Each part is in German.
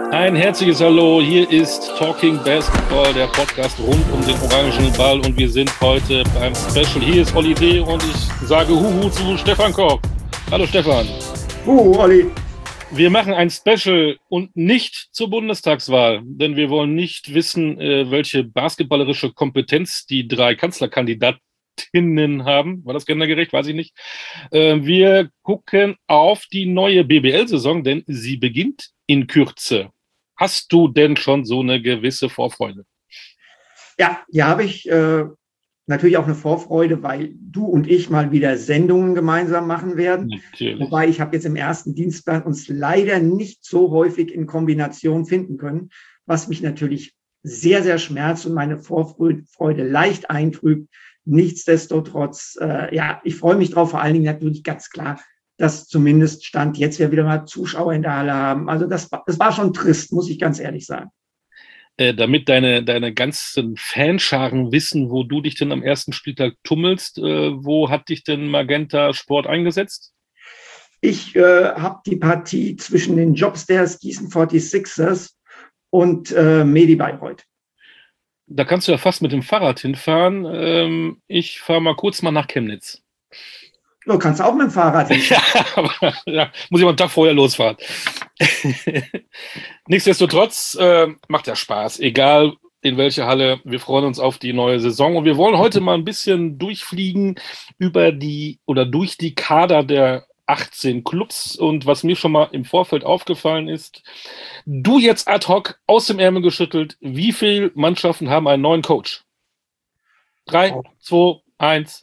Ein herzliches Hallo, hier ist Talking Basketball, der Podcast rund um den orangenen Ball und wir sind heute beim Special. Hier ist Olli D. und ich sage Huhu zu Stefan Koch. Hallo Stefan. Huhu, Olli. Wir machen ein Special und nicht zur Bundestagswahl, denn wir wollen nicht wissen, welche basketballerische Kompetenz die 3 Kanzlerkandidatinnen haben. War das gendergerecht? Weiß ich nicht. Wir gucken auf die neue BBL-Saison, denn sie beginnt in Kürze. Hast du denn schon so eine gewisse Vorfreude? Ja, hier habe ich natürlich auch eine Vorfreude, weil du und ich mal wieder Sendungen gemeinsam machen werden. Natürlich. Wobei ich habe jetzt im ersten Dienstplan uns leider nicht so häufig in Kombination finden können, was mich natürlich sehr, sehr schmerzt und meine Vorfreude leicht eintrübt. Nichtsdestotrotz, ich freue mich drauf, vor allen Dingen natürlich ganz klar, dass zumindest Stand jetzt wir wieder mal Zuschauer in der Halle haben. Also das war schon trist, muss ich ganz ehrlich sagen. Damit deine ganzen Fanscharen wissen, wo du dich denn am ersten Spieltag tummelst, wo hat dich denn Magenta Sport eingesetzt? Ich habe die Partie zwischen den Jobstairs Gießen 46ers und Medi Bayreuth. Da kannst du ja fast mit dem Fahrrad hinfahren. Ich fahre mal kurz nach Chemnitz. Du kannst auch mit dem Fahrrad hinfahren. Ja, muss ich mal einen Tag vorher losfahren. Nichtsdestotrotz macht ja Spaß, egal in welche Halle. Wir freuen uns auf die neue Saison und wir wollen heute mal ein bisschen durchfliegen durch die Kader der 18 Clubs. Und was mir schon mal im Vorfeld aufgefallen ist, du jetzt ad hoc aus dem Ärmel geschüttelt, wie viele Mannschaften haben einen neuen Coach? 3, 2, 1.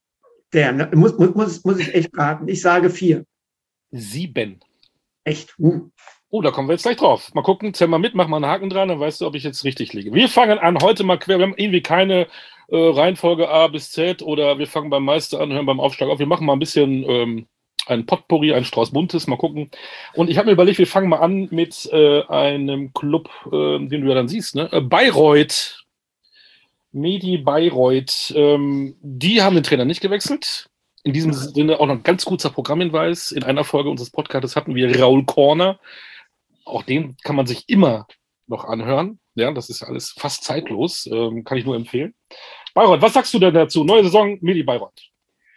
Muss ich echt raten. Ich sage 4. 7. Echt? Oh, da kommen wir jetzt gleich drauf. Mal gucken, zähl mal mit, mach mal einen Haken dran, dann weißt du, ob ich jetzt richtig liege. Wir fangen an, heute mal quer. Wir haben irgendwie keine Reihenfolge A bis Z oder wir fangen beim Meister an, hören beim Aufstieg auf. Wir machen mal ein bisschen ein Potpourri, ein Strauß Buntes, mal gucken. Und ich habe mir überlegt, wir fangen mal an mit einem Club, den du ja dann siehst, ne? Bayreuth. Medi Bayreuth, die haben den Trainer nicht gewechselt. In diesem Sinne auch noch ein ganz kurzer Programmhinweis. In einer Folge unseres Podcasts hatten wir Raul Corner. Auch den kann man sich immer noch anhören. Ja, das ist alles fast zeitlos. Kann ich nur empfehlen. Bayreuth, was sagst du denn dazu? Neue Saison, Medi Bayreuth.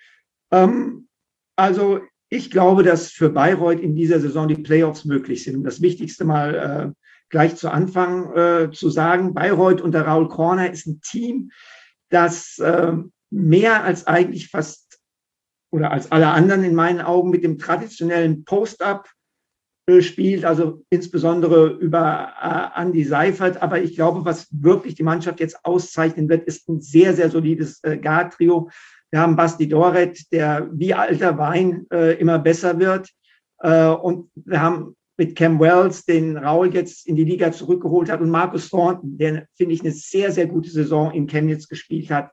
Also ich glaube, dass für Bayreuth in dieser Saison die Playoffs möglich sind. Und das Wichtigste mal gleich zu Anfang zu sagen, Bayreuth unter Raul Corner ist ein Team, das mehr als eigentlich fast oder als alle anderen in meinen Augen mit dem traditionellen Post-Up spielt, also insbesondere über Andy Seifert. Aber ich glaube, was wirklich die Mannschaft jetzt auszeichnen wird, ist ein sehr, sehr solides Guard-Trio. Wir haben Basti Doret, der wie alter Wein immer besser wird. Und wir haben mit Cam Wells, den Raul jetzt in die Liga zurückgeholt hat, und Marcus Thornton, der, finde ich, eine sehr, sehr gute Saison in Chemnitz gespielt hat.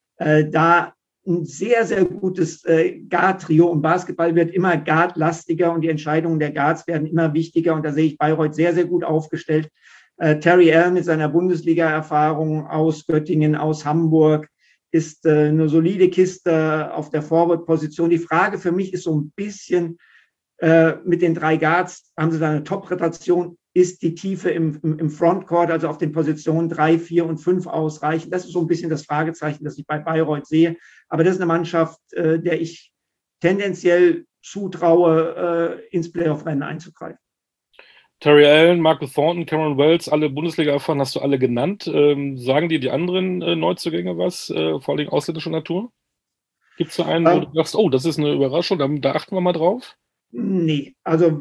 Da ein sehr, sehr gutes Guard-Trio, und Basketball wird immer Guard-lastiger und die Entscheidungen der Guards werden immer wichtiger, und da sehe ich Bayreuth sehr, sehr gut aufgestellt. Terry Allen mit seiner Bundesliga-Erfahrung aus Göttingen, aus Hamburg, ist eine solide Kiste auf der Forward-Position. Die Frage für mich ist so ein bisschen, mit den 3 Guards haben sie da eine Top-Rotation. Ist die Tiefe im Frontcourt, also auf den Positionen 3, 4 und 5 ausreichend? Das ist so ein bisschen das Fragezeichen, das ich bei Bayreuth sehe. Aber das ist eine Mannschaft, der ich tendenziell zutraue, ins Playoff-Rennen einzugreifen. Terry Allen, Marcus Thornton, Cameron Wells, alle Bundesliga-Erfahrenen hast du alle genannt. Sagen dir die anderen Neuzugänge was, vor allem ausländischer Natur? Gibt es da einen, wo du sagst, oh, das ist eine Überraschung, da achten wir mal drauf? Nee, also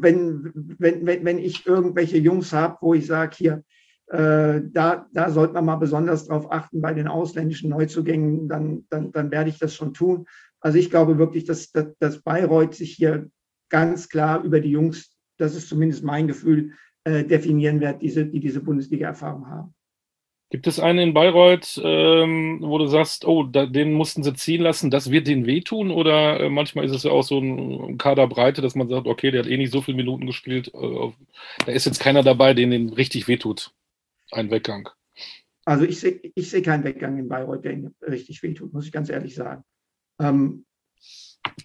wenn ich irgendwelche Jungs habe, wo ich sage, hier, da sollte man mal besonders drauf achten bei den ausländischen Neuzugängen, dann werde ich das schon tun. Also ich glaube wirklich, dass Bayreuth sich hier ganz klar über die Jungs, das ist zumindest mein Gefühl, definieren wird, die diese Bundesliga-Erfahrung haben. Gibt es einen in Bayreuth, wo du sagst, oh, den mussten sie ziehen lassen, das wird denen wehtun? Oder manchmal ist es ja auch so ein Kaderbreite, dass man sagt, okay, der hat eh nicht so viele Minuten gespielt. Da ist jetzt keiner dabei, den richtig wehtut. Ein Weggang. Also ich sehe keinen Weggang in Bayreuth, der ihn richtig wehtut, muss ich ganz ehrlich sagen.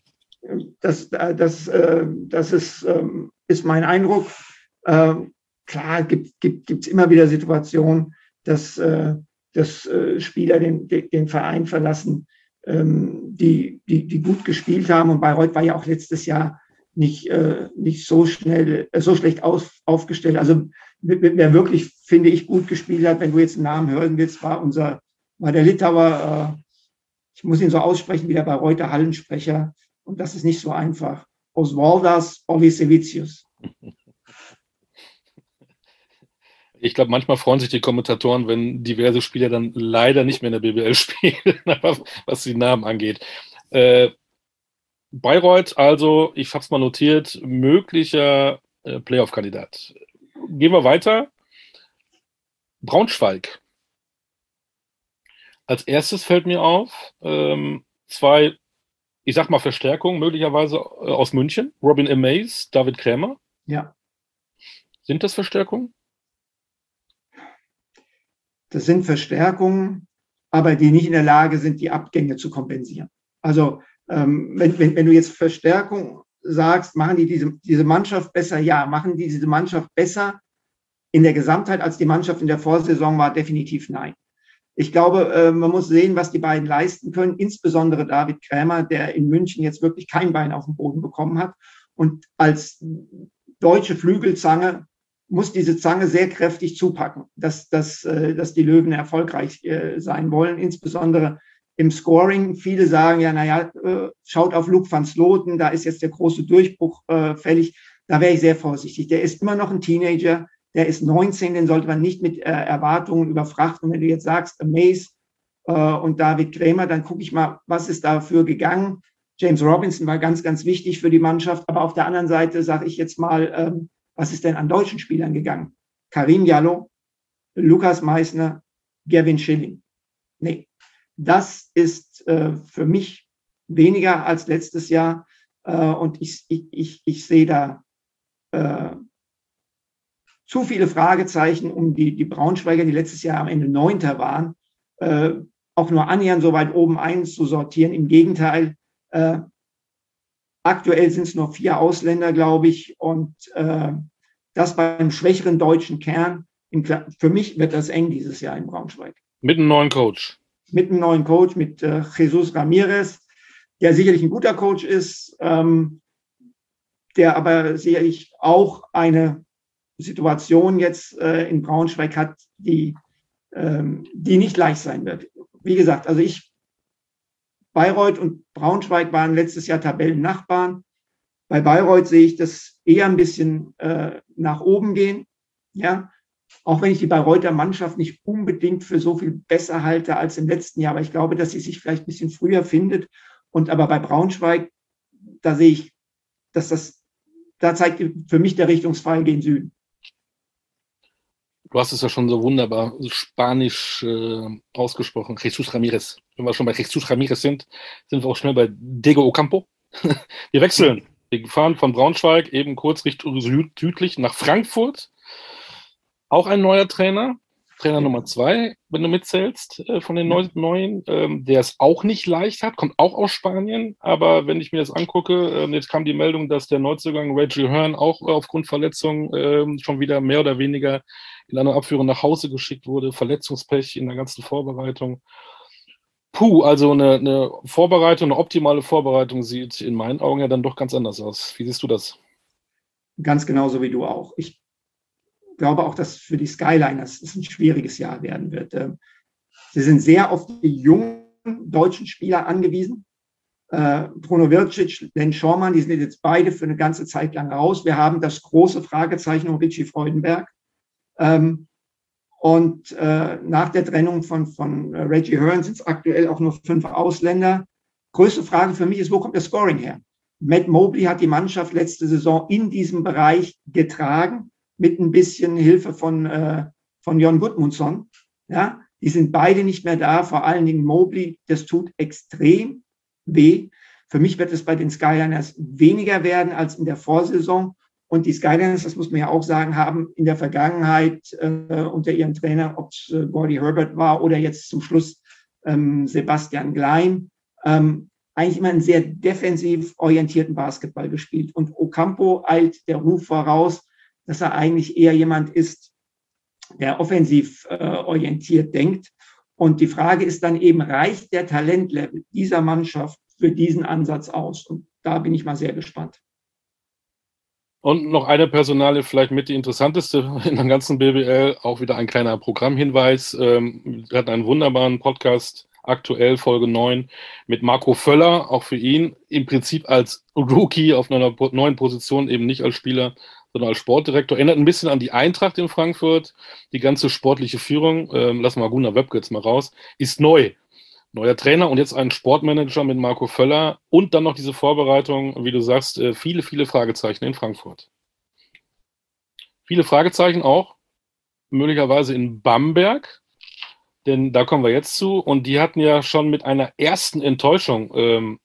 Das ist mein Eindruck. klar gibt's immer wieder Situationen, dass Spieler den Verein verlassen, die gut gespielt haben. Und Bayreuth war ja auch letztes Jahr nicht so schlecht aufgestellt. Also wer wirklich, finde ich, gut gespielt hat, wenn du jetzt einen Namen hören willst, war der Litauer, ich muss ihn so aussprechen wie der Bayreuther Hallensprecher. Und das ist nicht so einfach. Osvaldas Olisevicius. Ich glaube, manchmal freuen sich die Kommentatoren, wenn diverse Spieler dann leider nicht mehr in der BBL spielen, was die Namen angeht. Bayreuth, also, ich habe es mal notiert, möglicher Playoff-Kandidat. Gehen wir weiter. Braunschweig. Als erstes fällt mir auf, zwei, ich sag mal, Verstärkungen, möglicherweise aus München. Robin Amaze, David Krämer. Ja. Sind das Verstärkungen? Das sind Verstärkungen, aber die nicht in der Lage sind, die Abgänge zu kompensieren. Also wenn du jetzt Verstärkung sagst, machen die diese Mannschaft besser? Ja. Machen die diese Mannschaft besser in der Gesamtheit, als die Mannschaft in der Vorsaison war? Definitiv nein. Ich glaube, man muss sehen, was die beiden leisten können, insbesondere David Krämer, der in München jetzt wirklich kein Bein auf den Boden bekommen hat. Und als deutsche Flügelzange muss diese Zange sehr kräftig zupacken, dass die Löwen erfolgreich sein wollen, insbesondere im Scoring. Viele sagen ja, schaut auf Luc van Sloten, da ist jetzt der große Durchbruch fällig. Da wäre ich sehr vorsichtig. Der ist immer noch ein Teenager, der ist 19, den sollte man nicht mit Erwartungen überfrachten. Und wenn du jetzt sagst, Amaze und David Krämer, dann gucke ich mal, was ist dafür gegangen. James Robinson war ganz, ganz wichtig für die Mannschaft. Aber auf der anderen Seite sage ich jetzt mal, was ist denn an deutschen Spielern gegangen? Karim Jallo, Lukas Meissner, Gavin Schilling. Nee, das ist für mich weniger als letztes Jahr. Und ich sehe da zu viele Fragezeichen um die Braunschweiger, die letztes Jahr am Ende Neunter waren, auch nur annähernd so weit oben einzusortieren. Im Gegenteil, aktuell sind es nur 4 Ausländer, glaube ich, und das beim schwächeren deutschen Kern. Für mich wird das eng dieses Jahr in Braunschweig. Mit einem neuen Coach. Mit einem neuen Coach, mit Jesus Ramirez, der sicherlich ein guter Coach ist, der aber sicherlich auch eine Situation jetzt in Braunschweig hat, die nicht leicht sein wird. Wie gesagt, also Bayreuth und Braunschweig waren letztes Jahr Tabellennachbarn. Bei Bayreuth sehe ich das eher ein bisschen nach oben gehen. Ja, auch wenn ich die Bayreuther Mannschaft nicht unbedingt für so viel besser halte als im letzten Jahr, aber ich glaube, dass sie sich vielleicht ein bisschen früher findet. Aber bei Braunschweig, da sehe ich, da zeigt für mich der Richtungsfall gen Süden. Du hast es ja schon so wunderbar spanisch ausgesprochen. Jesus Ramirez. Wenn wir schon bei Jesus Ramirez sind wir auch schnell bei Diego Ocampo. Wir wechseln. Wir fahren von Braunschweig eben kurz Richtung südlich nach Frankfurt. Auch ein neuer Trainer. Trainer Nummer 2, wenn du mitzählst, von den Neuen, der es auch nicht leicht hat, kommt auch aus Spanien. Aber wenn ich mir das angucke, jetzt kam die Meldung, dass der Neuzugang Reggie Hearn auch aufgrund Verletzung schon wieder mehr oder weniger in einer Abführung nach Hause geschickt wurde. Verletzungspech in der ganzen Vorbereitung. Also eine Vorbereitung, eine optimale Vorbereitung sieht in meinen Augen ja dann doch ganz anders aus. Wie siehst du das? Ganz genauso wie du auch. Ich glaube auch, dass für die Skyliners es ein schwieriges Jahr werden wird. Sie sind sehr auf die jungen deutschen Spieler angewiesen. Bruno Vircic, Len Schormann, die sind jetzt beide für eine ganze Zeit lang raus. Wir haben das große Fragezeichen um Richie Freudenberg. Und nach der Trennung von Reggie Hearn sind es aktuell auch nur 5 Ausländer. Größte Frage für mich ist, wo kommt das Scoring her? Matt Mobley hat die Mannschaft letzte Saison in diesem Bereich getragen, mit ein bisschen Hilfe von Jon Gudmundsson. Ja, die sind beide nicht mehr da, vor allen Dingen Mobley. Das tut extrem weh. Für mich wird es bei den Skyliners weniger werden als in der Vorsaison. Und die Skyliners, das muss man ja auch sagen, haben in der Vergangenheit unter ihrem Trainer, ob es Gordy Herbert war oder jetzt zum Schluss Sebastian Klein, eigentlich immer einen sehr defensiv orientierten Basketball gespielt. Und Ocampo eilt der Ruf voraus, dass er eigentlich eher jemand ist, der offensiv orientiert denkt. Und die Frage ist dann eben, reicht der Talentlevel dieser Mannschaft für diesen Ansatz aus? Und da bin ich mal sehr gespannt. Und noch eine Personalie, vielleicht mit die interessanteste in der ganzen BBL, auch wieder ein kleiner Programmhinweis. Wir hatten einen wunderbaren Podcast, aktuell Folge 9, mit Marco Völler, auch für ihn im Prinzip als Rookie auf einer neuen Position, eben nicht als Spieler, sondern als Sportdirektor. Erinnert ein bisschen an die Eintracht in Frankfurt. Die ganze sportliche Führung, lassen wir Gunnar Wöbke jetzt mal raus, ist neu. Neuer Trainer und jetzt ein Sportmanager mit Marco Völler und dann noch diese Vorbereitung, wie du sagst, viele, viele Fragezeichen in Frankfurt. Viele Fragezeichen auch, möglicherweise in Bamberg, denn da kommen wir jetzt zu. Und die hatten ja schon mit einer ersten Enttäuschung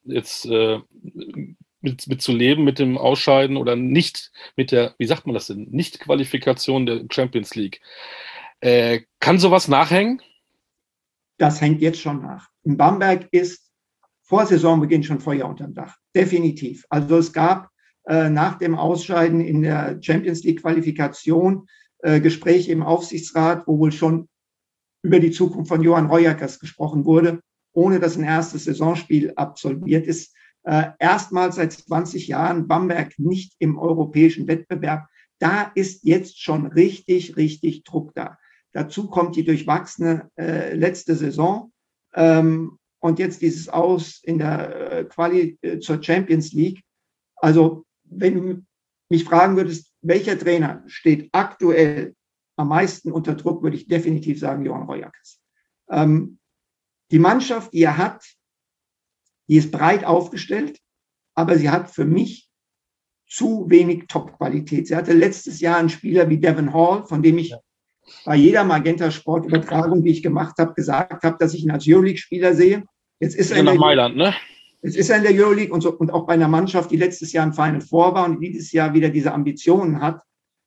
mit zu leben, mit dem Ausscheiden oder nicht mit der, wie sagt man das denn, Nicht-Qualifikation der Champions League. Kann sowas nachhängen? Das hängt jetzt schon nach. In Bamberg ist vor Saisonbeginn schon Feuer unterm Dach. Definitiv. Also es gab nach dem Ausscheiden in der Champions League Qualifikation Gespräche im Aufsichtsrat, wo wohl schon über die Zukunft von Johann Royackers gesprochen wurde, ohne dass ein erstes Saisonspiel absolviert ist. Erstmals seit 20 Jahren Bamberg nicht im europäischen Wettbewerb. Da ist jetzt schon richtig, richtig Druck da. Dazu kommt die durchwachsene letzte Saison und jetzt dieses Aus in der Quali zur Champions League. Also wenn du mich fragen würdest, welcher Trainer steht aktuell am meisten unter Druck, würde ich definitiv sagen Johann Royackers. Die Mannschaft, die er hat, die ist breit aufgestellt, aber sie hat für mich zu wenig Top-Qualität. Sie hatte letztes Jahr einen Spieler wie Devon Hall, von dem ich bei jeder Magenta-Sport-Übertragung, die ich gemacht habe, gesagt habe, dass ich ihn als Euroleague-Spieler sehe. Jetzt ist er nach Mailand, ne? Jetzt ist er in der Euroleague und auch bei einer Mannschaft, die letztes Jahr im Final Four war und dieses Jahr wieder diese Ambitionen hat.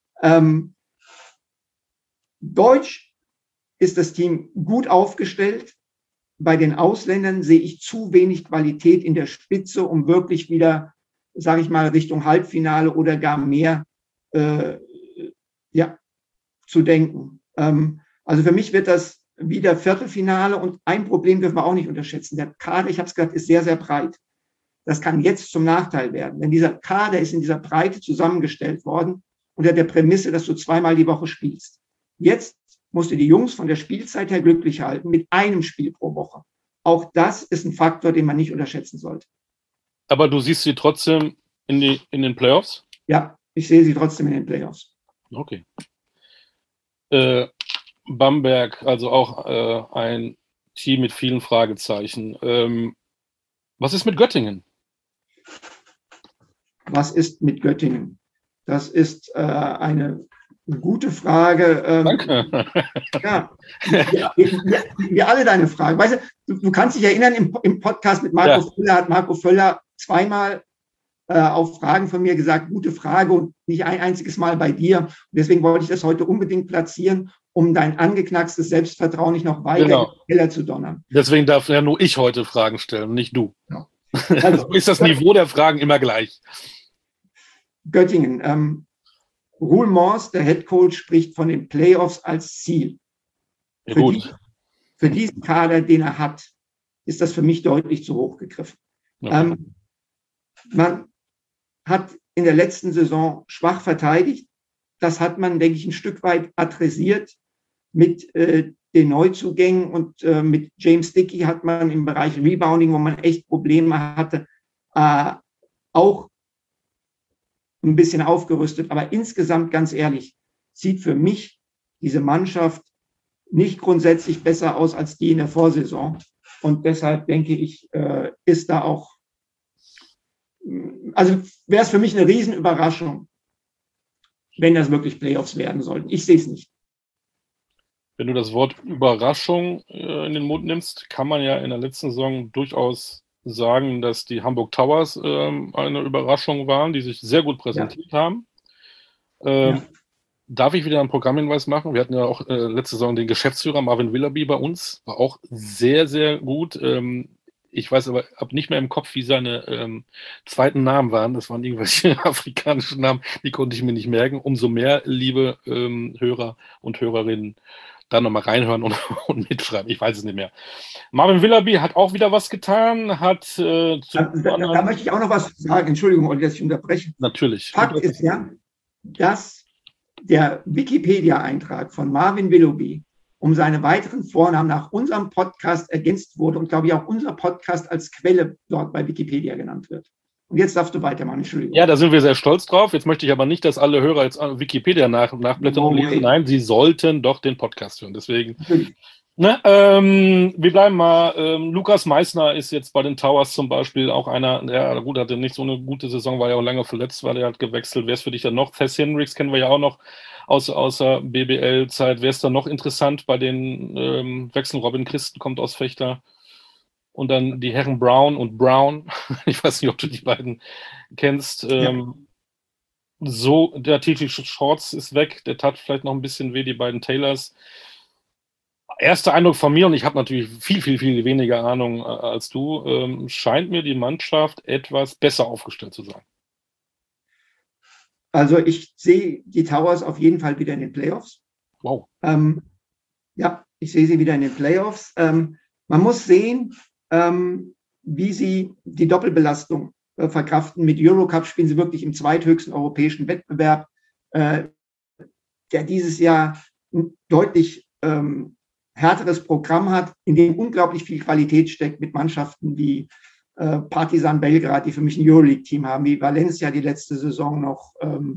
Deutsch ist das Team gut aufgestellt. Bei den Ausländern sehe ich zu wenig Qualität in der Spitze, um wirklich wieder, sage ich mal, Richtung Halbfinale oder gar mehr zu denken. Also für mich wird das wieder Viertelfinale und ein Problem dürfen wir auch nicht unterschätzen. Der Kader, ich habe es gesagt, ist sehr, sehr breit. Das kann jetzt zum Nachteil werden, denn dieser Kader ist in dieser Breite zusammengestellt worden unter der Prämisse, dass du zweimal die Woche spielst. Jetzt musst du die Jungs von der Spielzeit her glücklich halten mit einem Spiel pro Woche. Auch das ist ein Faktor, den man nicht unterschätzen sollte. Aber du siehst sie trotzdem in den Playoffs? Ja, ich sehe sie trotzdem in den Playoffs. Okay. Bamberg, also auch ein Team mit vielen Fragezeichen. Was ist mit Göttingen? Was ist mit Göttingen? Das ist eine gute Frage. Danke. Ja, wir alle deine Fragen. Weißt du kannst dich erinnern, im Podcast mit Marco Völler hat Marco Völler zweimal auf Fragen von mir gesagt, gute Frage und nicht ein einziges Mal bei dir. Und deswegen wollte ich das heute unbedingt platzieren, um dein angeknackstes Selbstvertrauen nicht noch weiter in den Keller zu donnern. Deswegen darf ja nur ich heute Fragen stellen, nicht du. Ja. Also ist das Niveau der Fragen immer gleich. Göttingen. Roel Mors, der Head Coach, spricht von den Playoffs als Ziel. Ja, gut. Für diesen Kader, den er hat, ist das für mich deutlich zu hoch gegriffen. Okay. Man hat in der letzten Saison schwach verteidigt. Das hat man, denke ich, ein Stück weit adressiert mit den Neuzugängen und mit James Dickey hat man im Bereich Rebounding, wo man echt Probleme hatte, auch ein bisschen aufgerüstet. Aber insgesamt, ganz ehrlich, sieht für mich diese Mannschaft nicht grundsätzlich besser aus als die in der Vorsaison. Und deshalb denke ich, ist da auch, also wäre es für mich eine Riesenüberraschung, wenn das wirklich Playoffs werden sollten. Ich sehe es nicht. Wenn du das Wort Überraschung in den Mund nimmst, kann man ja in der letzten Saison durchaus sagen, dass die Hamburg Towers eine Überraschung waren, die sich sehr gut präsentiert haben. Darf ich wieder einen Programmhinweis machen? Wir hatten ja auch letzte Saison den Geschäftsführer Marvin Willerby bei uns, war auch sehr, sehr gut. Ich weiß aber ab nicht mehr im Kopf, wie seine zweiten Namen waren. Das waren irgendwelche afrikanischen Namen, die konnte ich mir nicht merken. Umso mehr, liebe Hörer und Hörerinnen, da nochmal reinhören und mitschreiben. Ich weiß es nicht mehr. Marvin Willoughby hat auch wieder was getan, hat da möchte ich auch noch was sagen. Entschuldigung, Olli, dass ich unterbreche. Natürlich. Fakt ist ja, dass der Wikipedia-Eintrag von Marvin Willoughby um seine weiteren Vornamen nach unserem Podcast ergänzt wurde und, glaube ich, auch unser Podcast als Quelle dort bei Wikipedia genannt wird. Und jetzt darfst du weitermachen, Entschuldigung. Ja, da sind wir sehr stolz drauf. Jetzt möchte ich aber nicht, dass alle Hörer jetzt Wikipedia nachblättern und lesen. Nein, sie sollten doch den Podcast hören. Deswegen. Ne, wir bleiben mal. Lukas Meissner ist jetzt bei den Towers zum Beispiel auch einer, der gut hatte nicht so eine gute Saison, war ja auch lange verletzt, weil er hat gewechselt. Wer ist für dich dann noch? Thess Hendricks kennen wir ja auch noch außer BBL-Zeit. Wer ist da noch interessant bei den Wechseln? Robin Christen kommt aus Vechta. Und dann die Herren Brown und Brown. Ich weiß nicht, ob du die beiden kennst. So, der TT Shorts ist weg. Der tat vielleicht noch ein bisschen weh, die beiden Taylors. Erster Eindruck von mir, und ich habe natürlich viel weniger Ahnung als du, scheint mir die Mannschaft etwas besser aufgestellt zu sein. Also ich sehe die Towers auf jeden Fall wieder in den Playoffs. Wow. Ja, ich sehe sie wieder in den Playoffs. Man muss sehen, wie sie die Doppelbelastung verkraften. Mit Eurocup spielen sie wirklich im zweithöchsten europäischen Wettbewerb, der dieses Jahr ein deutlich härteres Programm hat, in dem unglaublich viel Qualität steckt mit Mannschaften wie Partizan Belgrad, die für mich ein Euroleague-Team haben, wie Valencia die letzte Saison noch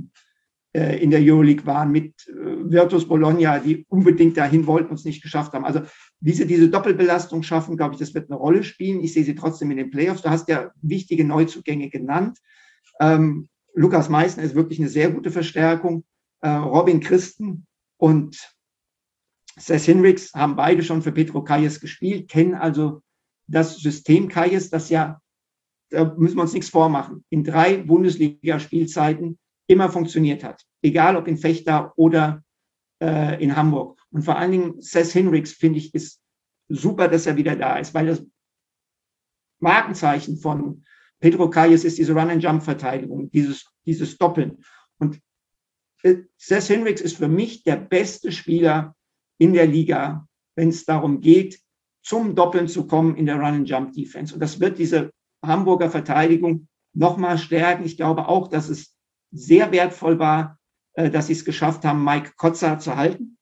in der Euroleague waren, mit Virtus Bologna, die unbedingt dahin wollten und es nicht geschafft haben. Also wie sie diese Doppelbelastung schaffen, glaube ich, das wird eine Rolle spielen. Ich sehe sie trotzdem in den Playoffs. Du hast ja wichtige Neuzugänge genannt. Lukas Meissner ist wirklich eine sehr gute Verstärkung. Robin Christen und Thess Hendricks haben beide schon für Petro Kayes gespielt, kennen also das System Kayes, das ja, da müssen wir uns nichts vormachen, in 3 Bundesliga-Spielzeiten immer funktioniert hat. Egal ob in Vechta oder in Hamburg. Und vor allen Dingen Thess Hendricks, finde ich, ist super, dass er wieder da ist, weil das Markenzeichen von Petro Kayes ist diese Run-and-Jump-Verteidigung, dieses Doppeln. Und Thess Hendricks ist für mich der beste Spieler in der Liga, wenn es darum geht, zum Doppeln zu kommen in der Run-and-Jump-Defense. Und das wird diese Hamburger Verteidigung nochmal stärken. Ich glaube auch, dass es sehr wertvoll war, dass sie es geschafft haben, Mike Kotzer zu halten.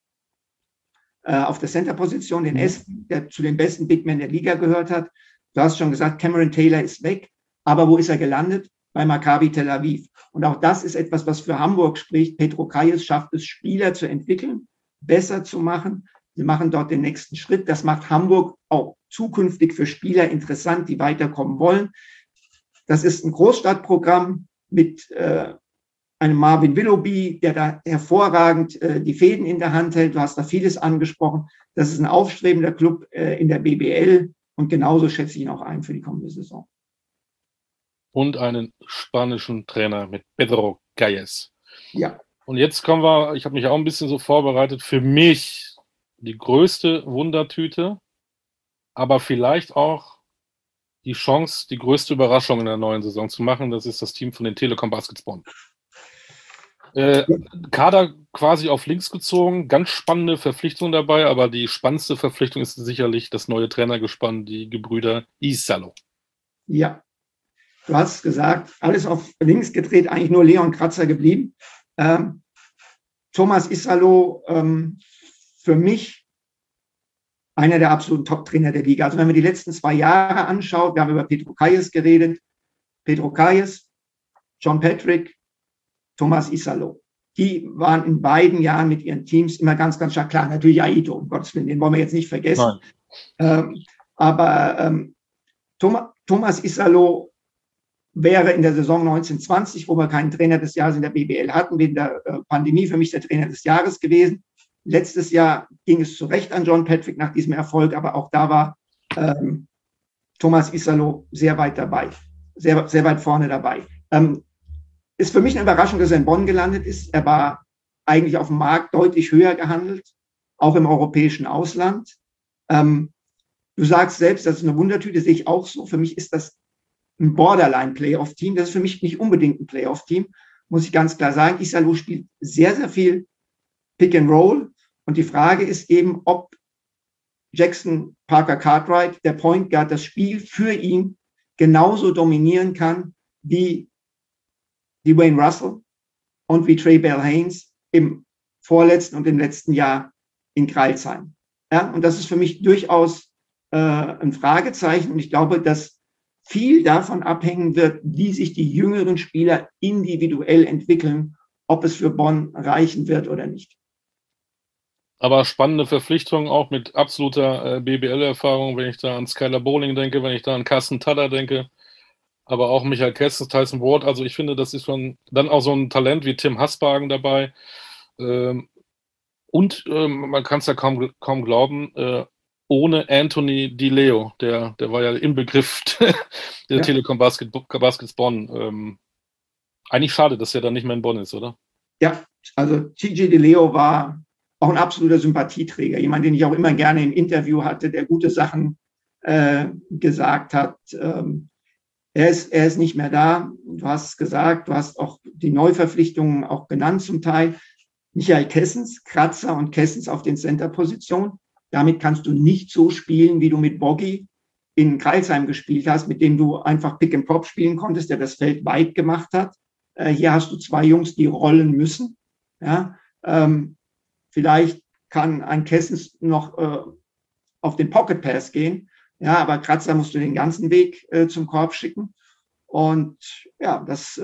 Auf der Center-Position, den Esten, der zu den besten Big Men der Liga gehört hat. Du hast schon gesagt, Cameron Taylor ist weg. Aber wo ist er gelandet? Bei Maccabi Tel Aviv. Und auch das ist etwas, was für Hamburg spricht. Petro Kayes schafft es, Spieler zu entwickeln, besser zu machen. Sie machen dort den nächsten Schritt. Das macht Hamburg auch zukünftig für Spieler interessant, die weiterkommen wollen. Das ist ein Großstadtprogramm mit einem Marvin Willoughby, der da hervorragend die Fäden in der Hand hält. Du hast da vieles angesprochen. Das ist ein aufstrebender Club in der BBL und genauso schätze ich ihn auch ein für die kommende Saison. Und einen spanischen Trainer mit Pedro Kayes. Ja. Und jetzt kommen wir, ich habe mich auch ein bisschen so vorbereitet, für mich die größte Wundertüte, aber vielleicht auch die Chance, die größte Überraschung in der neuen Saison zu machen. Das ist das Team von den Telekom Baskets Bonn. Kader quasi auf links gezogen, ganz spannende Verpflichtung dabei, aber die spannendste Verpflichtung ist sicherlich das neue Trainergespann, die Gebrüder Isalo. Ja, du hast gesagt, alles auf links gedreht, eigentlich nur Leon Kratzer geblieben. Thomas Isalo, für mich einer der absoluten Top-Trainer der Liga. Also wenn man die letzten 2 Jahre anschaut, wir haben über Petro Kayes geredet, Petro Kayes, John Patrick, Thomas Isalo. Die waren in beiden Jahren mit ihren Teams immer ganz, ganz stark klar. Natürlich Aito, um Gottes Willen, den wollen wir jetzt nicht vergessen. Aber Thomas Isalo wäre in der Saison 1920, wo wir keinen Trainer des Jahres in der BBL hatten, wegen der Pandemie für mich der Trainer des Jahres gewesen. Letztes Jahr ging es zu Recht an John Patrick nach diesem Erfolg, aber auch da war Thomas Isalo sehr weit dabei, sehr, sehr weit vorne dabei. Ist für mich eine Überraschung, dass er in Bonn gelandet ist. Er war eigentlich auf dem Markt deutlich höher gehandelt, auch im europäischen Ausland. Du sagst selbst, das ist eine Wundertüte, sehe ich auch so. Für mich ist das ein Borderline-Playoff-Team. Das ist für mich nicht unbedingt ein Playoff-Team, muss ich ganz klar sagen. Iserlohn spielt sehr, sehr viel Pick and Roll. Und die Frage ist eben, ob Jackson Parker Cartwright, der Point Guard, das Spiel für ihn genauso dominieren kann wie Wayne Russell und wie Trey Bell-Haynes im vorletzten und im letzten Jahr in Crailsheim. Ja, und das ist für mich durchaus ein Fragezeichen. Und ich glaube, dass viel davon abhängen wird, wie sich die jüngeren Spieler individuell entwickeln, ob es für Bonn reichen wird oder nicht. Aber spannende Verpflichtung auch mit absoluter BBL-Erfahrung, wenn ich da an Skylar Bowling denke, wenn ich da an Carsten Tadder denke, aber auch Michael Kessens, Tyson Ward. Also ich finde, das ist schon dann auch so ein Talent wie Tim Hasbagen dabei. Und man kann es ja kaum glauben, ohne Anthony Di Leo, der war ja im Begriff der Telekom Baskets Bonn. Eigentlich schade, dass er dann nicht mehr in Bonn ist, oder? Ja, also TJ Di Leo war auch ein absoluter Sympathieträger, jemand, den ich auch immer gerne im Interview hatte, der gute Sachen gesagt hat. Er ist nicht mehr da. Du hast gesagt, du hast auch die Neuverpflichtungen auch genannt zum Teil. Michael Kessens, Kratzer und Kessens auf den Center-Positionen. Damit kannst du nicht so spielen, wie du mit Boggy in Crailsheim gespielt hast, mit dem du einfach Pick and Pop spielen konntest, der das Feld weit gemacht hat. Hier hast du zwei Jungs, die rollen müssen. Ja, vielleicht kann ein Kessens noch auf den Pocket Pass gehen. Ja, aber Kratzer musst du den ganzen Weg zum Korb schicken. Und ja, das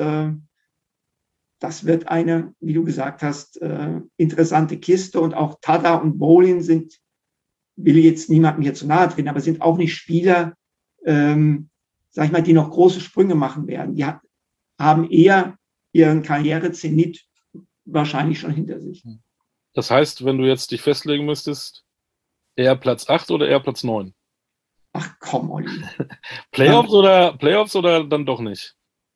wird eine, wie du gesagt hast, interessante Kiste. Und auch Tada und Bowling sind, will jetzt niemandem hier zu nahe treten, aber sind auch nicht Spieler, sag ich mal, die noch große Sprünge machen werden. Die haben eher ihren Karrierezenit wahrscheinlich schon hinter sich. Das heißt, wenn du jetzt dich festlegen müsstest, eher Platz 8 oder eher Platz 9? Ach komm, Olli. Playoffs oder dann doch nicht?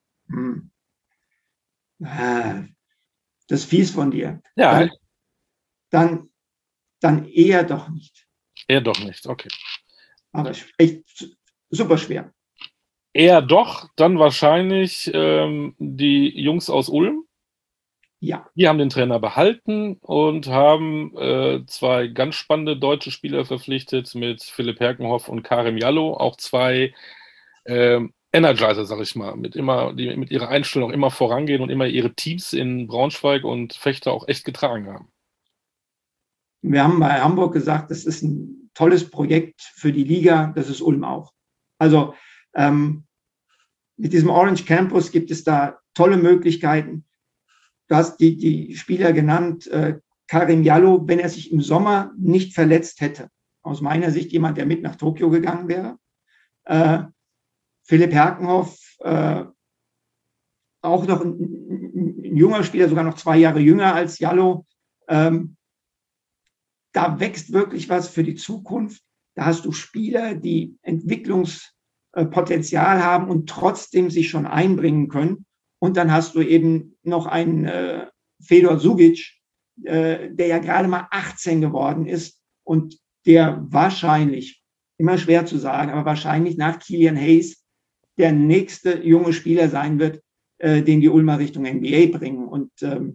Das ist fies von dir. Ja. Dann eher doch nicht. Eher doch nicht, okay. Aber echt super schwer. Eher doch, dann wahrscheinlich die Jungs aus Ulm. Ja. Die haben den Trainer behalten und haben zwei ganz spannende deutsche Spieler verpflichtet mit Philipp Herkenhoff und Karim Jallo. Auch zwei Energizer, sag ich mal, die mit ihrer Einstellung immer vorangehen und immer ihre Teams in Braunschweig und Vechta auch echt getragen haben. Wir haben bei Hamburg gesagt, das ist ein tolles Projekt für die Liga, das ist Ulm auch. Also mit diesem Orange Campus gibt es da tolle Möglichkeiten. Du hast die Spieler genannt, Karim Jallo, wenn er sich im Sommer nicht verletzt hätte. Aus meiner Sicht jemand, der mit nach Tokio gegangen wäre. Philipp Herkenhoff, auch noch ein junger Spieler, sogar noch 2 Jahre jünger als Jallo. Da wächst wirklich was für die Zukunft. Da hast du Spieler, die Entwicklungspotenzial haben und trotzdem sich schon einbringen können. Und dann hast du eben noch einen Fedor Sugic, der ja gerade mal 18 geworden ist und der wahrscheinlich, immer schwer zu sagen, aber wahrscheinlich nach Killian Hayes der nächste junge Spieler sein wird, den die Ulmer Richtung NBA bringen. Und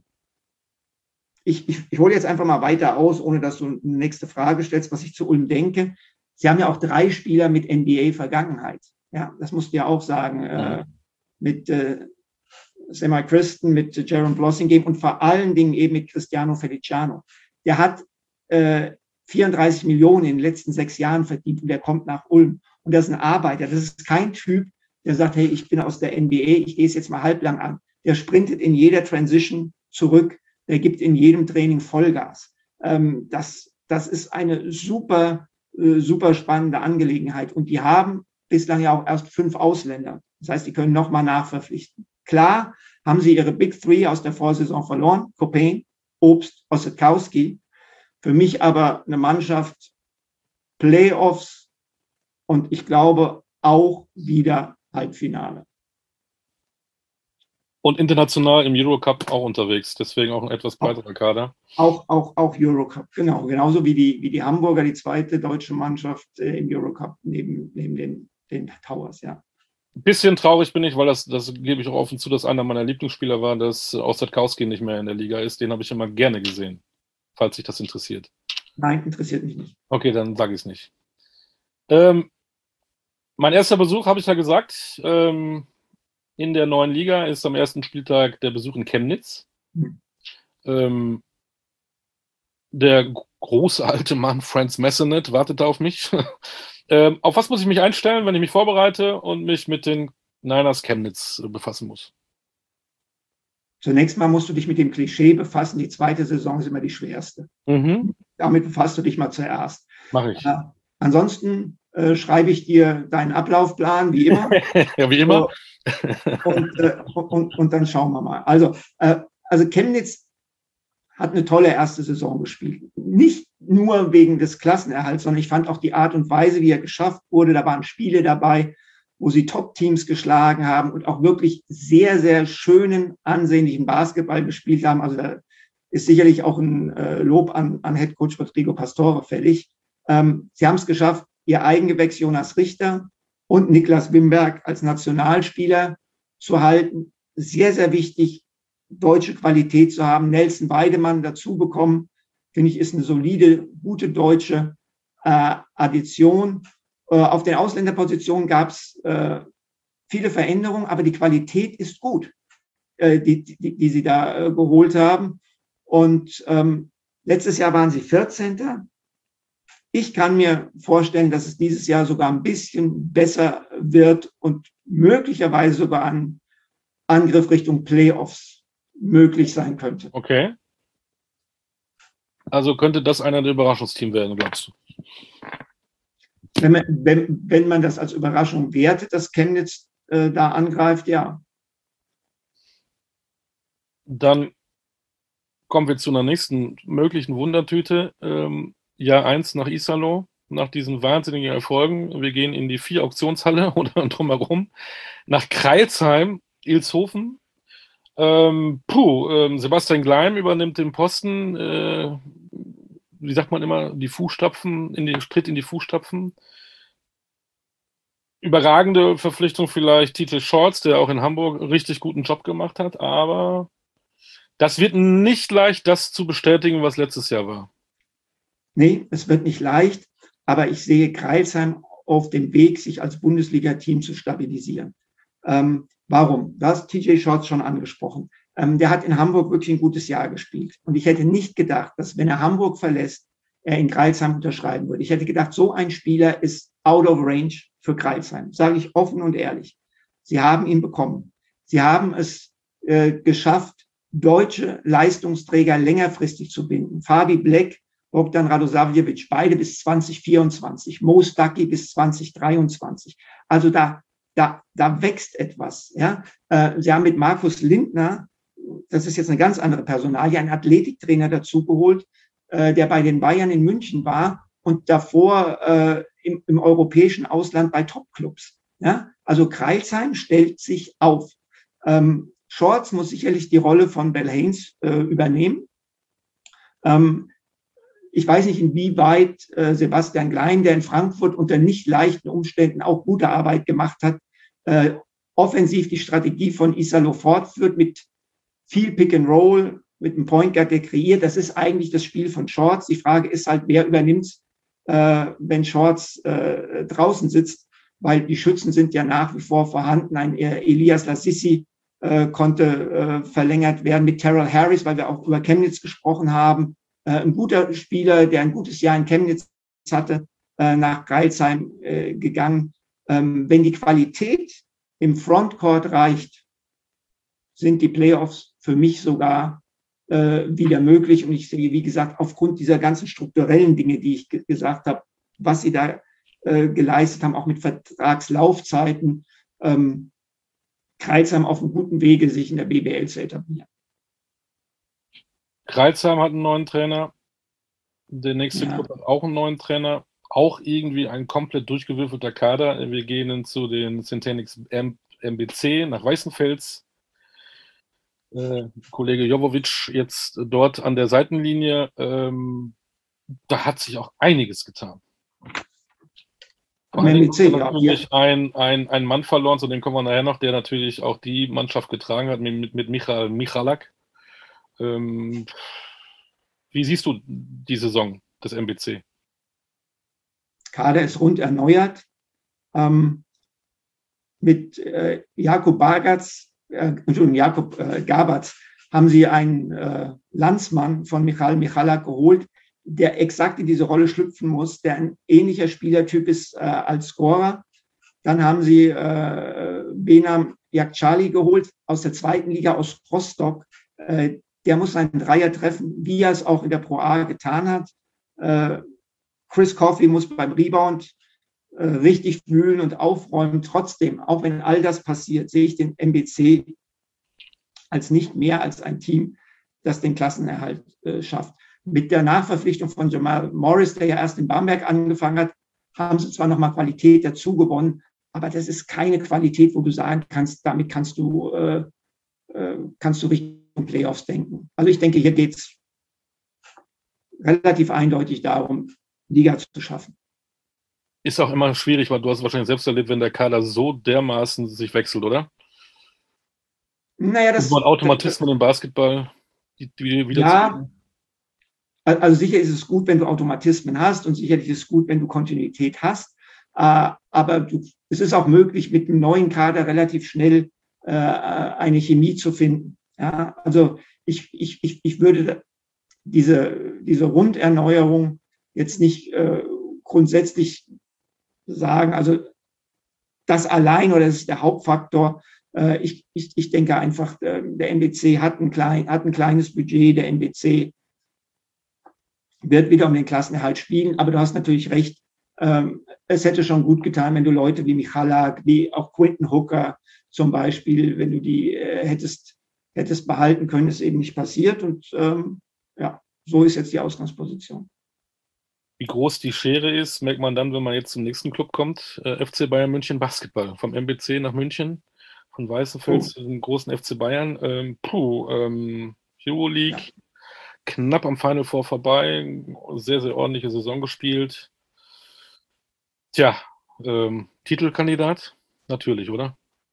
ich hole jetzt einfach mal weiter aus, ohne dass du eine nächste Frage stellst, was ich zu Ulm denke. Sie haben ja auch 3 Spieler mit NBA-Vergangenheit. Ja, das musst du ja auch sagen. Mit Semi Christen, mit Jaron Blossingame und vor allen Dingen eben mit Cristiano Feliciano. Der hat 34 Millionen in den letzten 6 Jahren verdient und der kommt nach Ulm. Und das ist ein Arbeiter. Das ist kein Typ, der sagt, hey, ich bin aus der NBA, ich gehe es jetzt mal halblang an. Der sprintet in jeder Transition zurück, der gibt in jedem Training Vollgas. Das ist eine super spannende Angelegenheit. Und die haben bislang ja auch erst 5 Ausländer. Das heißt, die können nochmal nachverpflichten. Klar haben sie ihre Big Three aus der Vorsaison verloren. Copain, Obst, Ossetkowski. Für mich aber eine Mannschaft, Playoffs und ich glaube auch wieder Halbfinale. Und international im Eurocup auch unterwegs, deswegen auch ein etwas breiterer Kader. Auch Eurocup, genau. Genauso wie die Hamburger, die zweite deutsche Mannschaft im Eurocup neben den Towers, ja. Ein bisschen traurig bin ich, weil das gebe ich auch offen zu, dass einer meiner Lieblingsspieler war, dass Ossetkowski nicht mehr in der Liga ist. Den habe ich immer gerne gesehen, falls sich das interessiert. Nein, interessiert mich nicht. Okay, dann sage ich es nicht. Mein erster Besuch, habe ich ja gesagt, in der neuen Liga ist am ersten Spieltag der Besuch in Chemnitz. Der große alte Mann Franz Messenet wartet auf mich. Auf was muss ich mich einstellen, wenn ich mich vorbereite und mich mit den Niners Chemnitz befassen muss? Zunächst mal musst du dich mit dem Klischee befassen, die zweite Saison ist immer die schwerste. Damit befasst du dich mal zuerst. Mache ich. Ansonsten schreibe ich dir deinen Ablaufplan, wie immer. Ja, wie immer. Und dann schauen wir mal. Also Chemnitz hat eine tolle erste Saison gespielt. Nicht nur wegen des Klassenerhalts, sondern ich fand auch die Art und Weise, wie er geschafft wurde. Da waren Spiele dabei, wo sie Top-Teams geschlagen haben und auch wirklich sehr, sehr schönen, ansehnlichen Basketball gespielt haben. Also da ist sicherlich auch ein Lob an Headcoach Rodrigo Pastore fällig. Sie haben es geschafft, ihr Eigengewächs Jonas Richter und Niklas Wimberg als Nationalspieler zu halten. Sehr, sehr wichtig, deutsche Qualität zu haben. Nelson Weidemann dazu bekommen, finde ich, ist eine solide, gute deutsche Addition. Auf den Ausländerpositionen gab es viele Veränderungen, aber die Qualität ist gut, die sie da geholt haben. Und letztes Jahr waren sie 14. Ich kann mir vorstellen, dass es dieses Jahr sogar ein bisschen besser wird und möglicherweise sogar ein Angriff Richtung Playoffs möglich sein könnte. Okay. Also könnte das einer der Überraschungsteams werden, glaubst du? Wenn man das als Überraschung wertet, dass Chemnitz da angreift, ja. Dann kommen wir zu einer nächsten möglichen Wundertüte. Jahr 1 nach Iserlohn, nach diesen wahnsinnigen Erfolgen. Wir gehen in die 4 Auktionshalle oder drumherum. Nach Crailsheim, Ilshofen. Sebastian Gleim übernimmt den Posten. Wie sagt man immer, die Fußstapfen, tritt in die Fußstapfen. Überragende Verpflichtung vielleicht TJ Shorts, der auch in Hamburg einen richtig guten Job gemacht hat, aber das wird nicht leicht, das zu bestätigen, was letztes Jahr war. Nee, es wird nicht leicht, aber ich sehe Crailsheim auf dem Weg, sich als Bundesliga-Team zu stabilisieren. Warum? Du hast TJ Shorts schon angesprochen. Der hat in Hamburg wirklich ein gutes Jahr gespielt. Und ich hätte nicht gedacht, dass wenn er Hamburg verlässt, er in Crailsheim unterschreiben würde. Ich hätte gedacht, so ein Spieler ist out of range für Crailsheim. Sage ich offen und ehrlich. Sie haben ihn bekommen. Sie haben es geschafft, deutsche Leistungsträger längerfristig zu binden. Fabi Black, Bogdan Radosavljevic, beide bis 2024, Mo Stuckey bis 2023. Also da wächst etwas. Ja? Sie haben mit Markus Lindner, das ist jetzt eine ganz andere Personalie, einen Athletiktrainer dazu geholt, der bei den Bayern in München war und davor im europäischen Ausland bei Topclubs. Ja? Also Crailsheim stellt sich auf. Shorts muss sicherlich die Rolle von Bell Haynes übernehmen. Ich weiß nicht, inwieweit Sebastian Gleim, der in Frankfurt unter nicht leichten Umständen auch gute Arbeit gemacht hat, offensiv die Strategie von Iserlohn fortführt mit viel Pick and Roll, mit einem Point Guard, der kreiert. Das ist eigentlich das Spiel von Shorts. Die Frage ist halt, wer übernimmt, wenn Shorts draußen sitzt, weil die Schützen sind ja nach wie vor vorhanden. Ein Elias Lassisi konnte verlängert werden mit Terrell Harris, weil wir auch über Chemnitz gesprochen haben. Ein guter Spieler, der ein gutes Jahr in Chemnitz hatte, nach Crailsheim gegangen. Wenn die Qualität im Frontcourt reicht, sind die Playoffs für mich sogar wieder möglich. Und ich sehe, wie gesagt, aufgrund dieser ganzen strukturellen Dinge, die ich gesagt habe, was sie da geleistet haben, auch mit Vertragslaufzeiten, Crailsheim auf einem guten Wege, sich in der BBL zu etablieren. Crailsheim hat einen neuen Trainer. Der nächste Club hat auch einen neuen Trainer. Auch irgendwie ein komplett durchgewürfelter Kader. Wir gehen zu den Centenix MBC nach Weißenfels. Kollege Jovovic jetzt dort an der Seitenlinie, da hat sich auch einiges getan. Vor allem natürlich ein Mann verloren, zu dem kommen wir nachher noch, der natürlich auch die Mannschaft getragen hat, mit Michael Michalak. Wie siehst du die Saison des MBC? Kader ist rund erneuert. Mit Jakub Gabatz haben sie einen Landsmann von Michael Michalak geholt, der exakt in diese Rolle schlüpfen muss, der ein ähnlicher Spielertyp ist als Scorer. Dann haben sie Benam Yakchali geholt aus der zweiten Liga aus Rostock. Der muss seinen Dreier treffen, wie er es auch in der Pro A getan hat. Chris Coffey muss beim Rebound richtig wühlen und aufräumen. Trotzdem, auch wenn all das passiert, sehe ich den MBC als nicht mehr als ein Team, das den Klassenerhalt schafft. Mit der Nachverpflichtung von Jamal Morris, der ja erst in Bamberg angefangen hat, haben sie zwar nochmal Qualität dazu gewonnen, aber das ist keine Qualität, wo du sagen kannst, damit kannst du Richtung Playoffs denken. Also ich denke, hier geht es relativ eindeutig darum, Liga zu schaffen. Ist auch immer schwierig, weil du hast wahrscheinlich selbst erlebt, wenn der Kader so dermaßen sich wechselt, oder? Naja, das man Automatismen im Basketball wieder ja, also sicher ist es gut, wenn du Automatismen hast und sicherlich ist es gut, wenn du Kontinuität hast. Aber es ist auch möglich, mit einem neuen Kader relativ schnell eine Chemie zu finden. Ja, also ich würde diese Runderneuerung jetzt nicht grundsätzlich sagen, also das allein oder das ist der Hauptfaktor. Ich denke einfach, der MBC hat ein kleines Budget, der MBC wird wieder um den Klassenerhalt spielen, aber du hast natürlich recht, es hätte schon gut getan, wenn du Leute wie Michalak, wie auch Quinton Hooker zum Beispiel, wenn du die hättest behalten können, ist eben nicht passiert und ja, so ist jetzt die Ausgangsposition. Wie groß die Schere ist, merkt man dann, wenn man jetzt zum nächsten Club kommt, FC Bayern München Basketball, vom MBC nach München, von Weißenfels zu dem großen FC Bayern, Euroleague, ja. Knapp am Final Four vorbei, sehr, sehr ordentliche Saison gespielt. Tja, Titelkandidat? Natürlich, oder?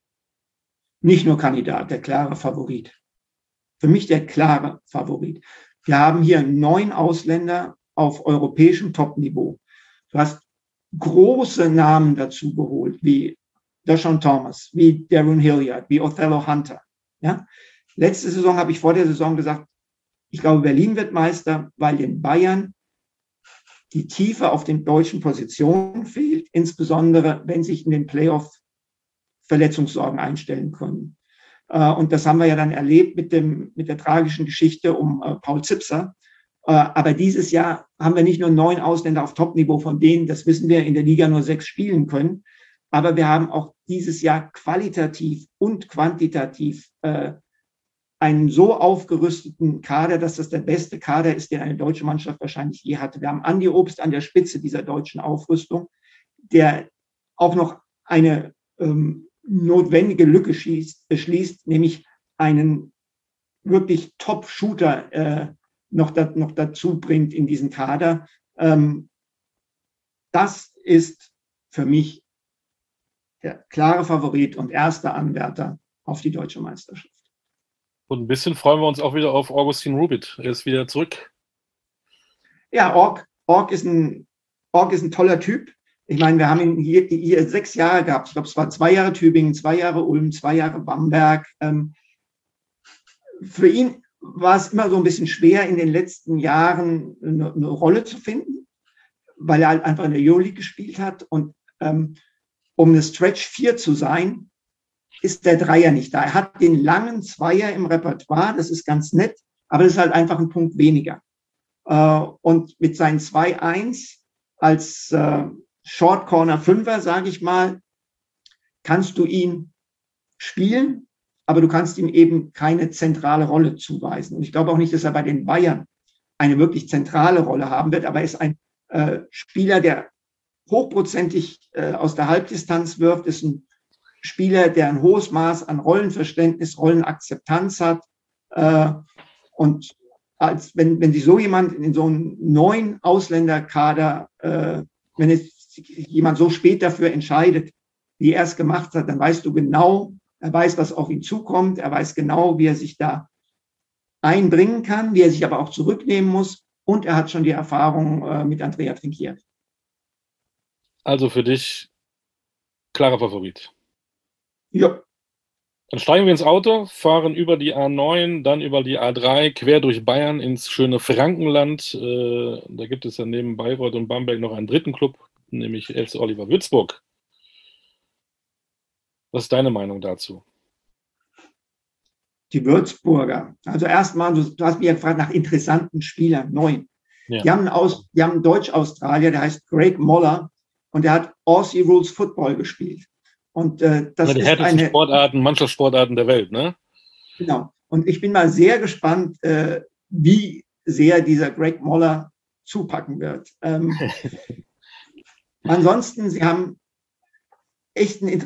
Nicht nur Kandidat, der klare Favorit. Für mich der klare Favorit. Wir haben hier 9 Ausländer auf europäischem Top-Niveau. Du hast große Namen dazu geholt, wie Deshaun Thomas, wie Darren Hilliard, wie Othello Hunter. Ja? Letzte Saison habe ich vor der Saison gesagt, ich glaube, Berlin wird Meister, weil den Bayern die Tiefe auf den deutschen Positionen fehlt, insbesondere wenn sich in den Playoff Verletzungssorgen einstellen können. Und das haben wir ja dann erlebt mit der tragischen Geschichte um Paul Zipser. Aber dieses Jahr haben wir nicht nur 9 Ausländer auf Top-Niveau, von denen, das wissen wir, in der Liga nur 6 spielen können. Aber wir haben auch dieses Jahr qualitativ und quantitativ einen so aufgerüsteten Kader, dass das der beste Kader ist, den eine deutsche Mannschaft wahrscheinlich je hatte. Wir haben Andi Obst an der Spitze dieser deutschen Aufrüstung, der auch noch eine notwendige Lücke schließt, nämlich einen wirklich Top-Shooter noch dazu bringt in diesen Kader. Das ist für mich der klare Favorit und erster Anwärter auf die deutsche Meisterschaft. Und ein bisschen freuen wir uns auch wieder auf Augustin Rubit. Er ist wieder zurück. Ja, Org ist ein toller Typ. Ich meine, wir haben ihn hier 6 Jahre gehabt. Ich glaube, es war 2 Jahre Tübingen, 2 Jahre Ulm, 2 Jahre Bamberg. Für ihn war es immer so ein bisschen schwer, in den letzten Jahren eine Rolle zu finden, weil er halt einfach in der Euroleague gespielt hat. Und um eine Stretch 4 zu sein, ist der Dreier nicht da. Er hat den langen Zweier im Repertoire, das ist ganz nett, aber das ist halt einfach ein Punkt weniger. Und mit seinen 2-1 als Short Corner 5er, sage ich mal, kannst du ihn spielen, aber du kannst ihm eben keine zentrale Rolle zuweisen. Und ich glaube auch nicht, dass er bei den Bayern eine wirklich zentrale Rolle haben wird, aber er ist ein Spieler, der hochprozentig aus der Halbdistanz wirft, ist ein Spieler, der ein hohes Maß an Rollenverständnis, Rollenakzeptanz hat, Und wenn sich so jemand in so einen neuen Ausländerkader, wenn es jemand so spät dafür entscheidet, wie er es gemacht hat, dann weißt du genau, er weiß, was auf ihn zukommt, er weiß genau, wie er sich da einbringen kann, wie er sich aber auch zurücknehmen muss, und er hat schon die Erfahrung mit Andrea Trinchieri. Also für dich klarer Favorit. Ja. Dann steigen wir ins Auto, fahren über die A9, dann über die A3, quer durch Bayern ins schöne Frankenland. Da gibt es ja neben Bayreuth und Bamberg noch einen dritten Club, nämlich FC Oliver Würzburg. Was ist deine Meinung dazu? Die Würzburger. Also erstmal, du hast mich ja gefragt nach interessanten Spielern, 9. Ja. Die haben einen Deutsch-Australier, der heißt Greg Moller, und der hat Aussie Rules Football gespielt. Und das die härtesten Mannschaftssportarten der Welt, ne? Genau. Und ich bin mal sehr gespannt, wie sehr dieser Greg Moller zupacken wird. Ansonsten, sie haben echt eine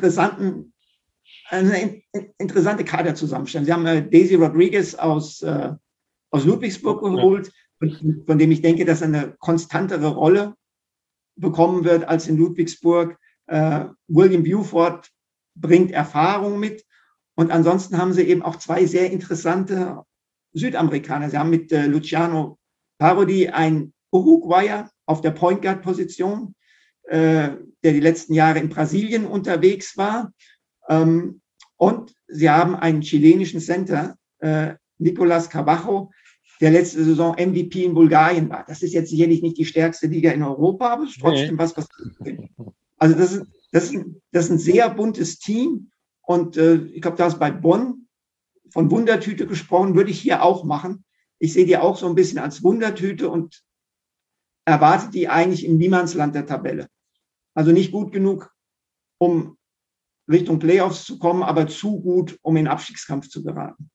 interessante Kaderzusammenstellung. Sie haben Daisy Rodriguez aus Ludwigsburg geholt, von dem ich denke, dass er eine konstantere Rolle bekommen wird als in Ludwigsburg. William Buford bringt Erfahrung mit. Und ansonsten haben sie eben auch 2 sehr interessante Südamerikaner. Sie haben mit Luciano Parodi einen Uruguayer auf der Point Guard Position, der die letzten Jahre in Brasilien unterwegs war. Und sie haben einen chilenischen Center, Nicolas Carbajo, der letzte Saison MVP in Bulgarien war. Das ist jetzt sicherlich nicht die stärkste Liga in Europa, aber es ist trotzdem was bringt. Also das ist ein sehr buntes Team. Und ich glaube, da ist bei Bonn von Wundertüte gesprochen, würde ich hier auch machen. Ich sehe die auch so ein bisschen als Wundertüte und erwarte die eigentlich im Niemandsland der Tabelle. Also nicht gut genug, um Richtung Playoffs zu kommen, aber zu gut, um in den Abstiegskampf zu geraten.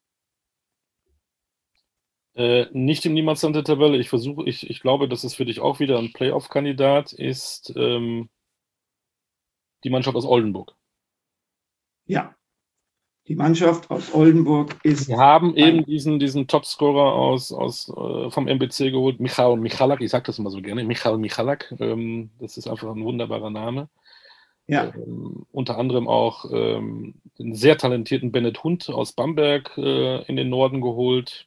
Nicht im Niemandsland der Tabelle. Ich glaube, dass es für dich auch wieder ein Playoff-Kandidat ist, die Mannschaft aus Oldenburg. Ja, die Mannschaft aus Oldenburg ist... Wir haben eben diesen Topscorer vom MBC geholt, Michal Michalak. Ich sage das immer so gerne, Michal Michalak. Das ist einfach ein wunderbarer Name. Ja. Unter anderem auch den sehr talentierten Bennett Hund aus Bamberg in den Norden geholt.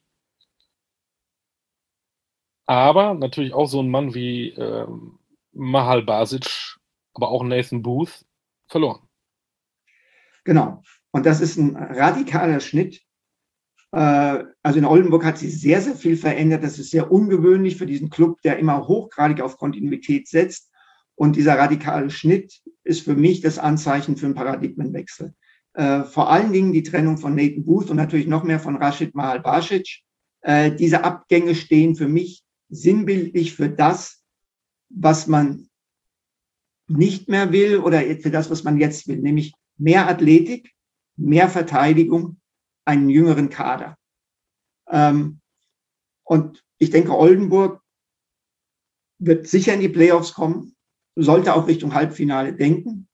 Aber natürlich auch so ein Mann wie Mahal Basic, aber auch Nathan Booth verloren. Genau. Und das ist ein radikaler Schnitt. Also in Oldenburg hat sich sehr, sehr viel verändert. Das ist sehr ungewöhnlich für diesen Club, der immer hochgradig auf Kontinuität setzt. Und dieser radikale Schnitt ist für mich das Anzeichen für einen Paradigmenwechsel. Vor allen Dingen die Trennung von Nathan Booth und natürlich noch mehr von Rashid Mahal Basic. Diese Abgänge stehen für mich sinnbildlich für das, was man nicht mehr will oder für das, was man jetzt will, nämlich mehr Athletik, mehr Verteidigung, einen jüngeren Kader. Und ich denke, Oldenburg wird sicher in die Playoffs kommen, sollte auch Richtung Halbfinale denken.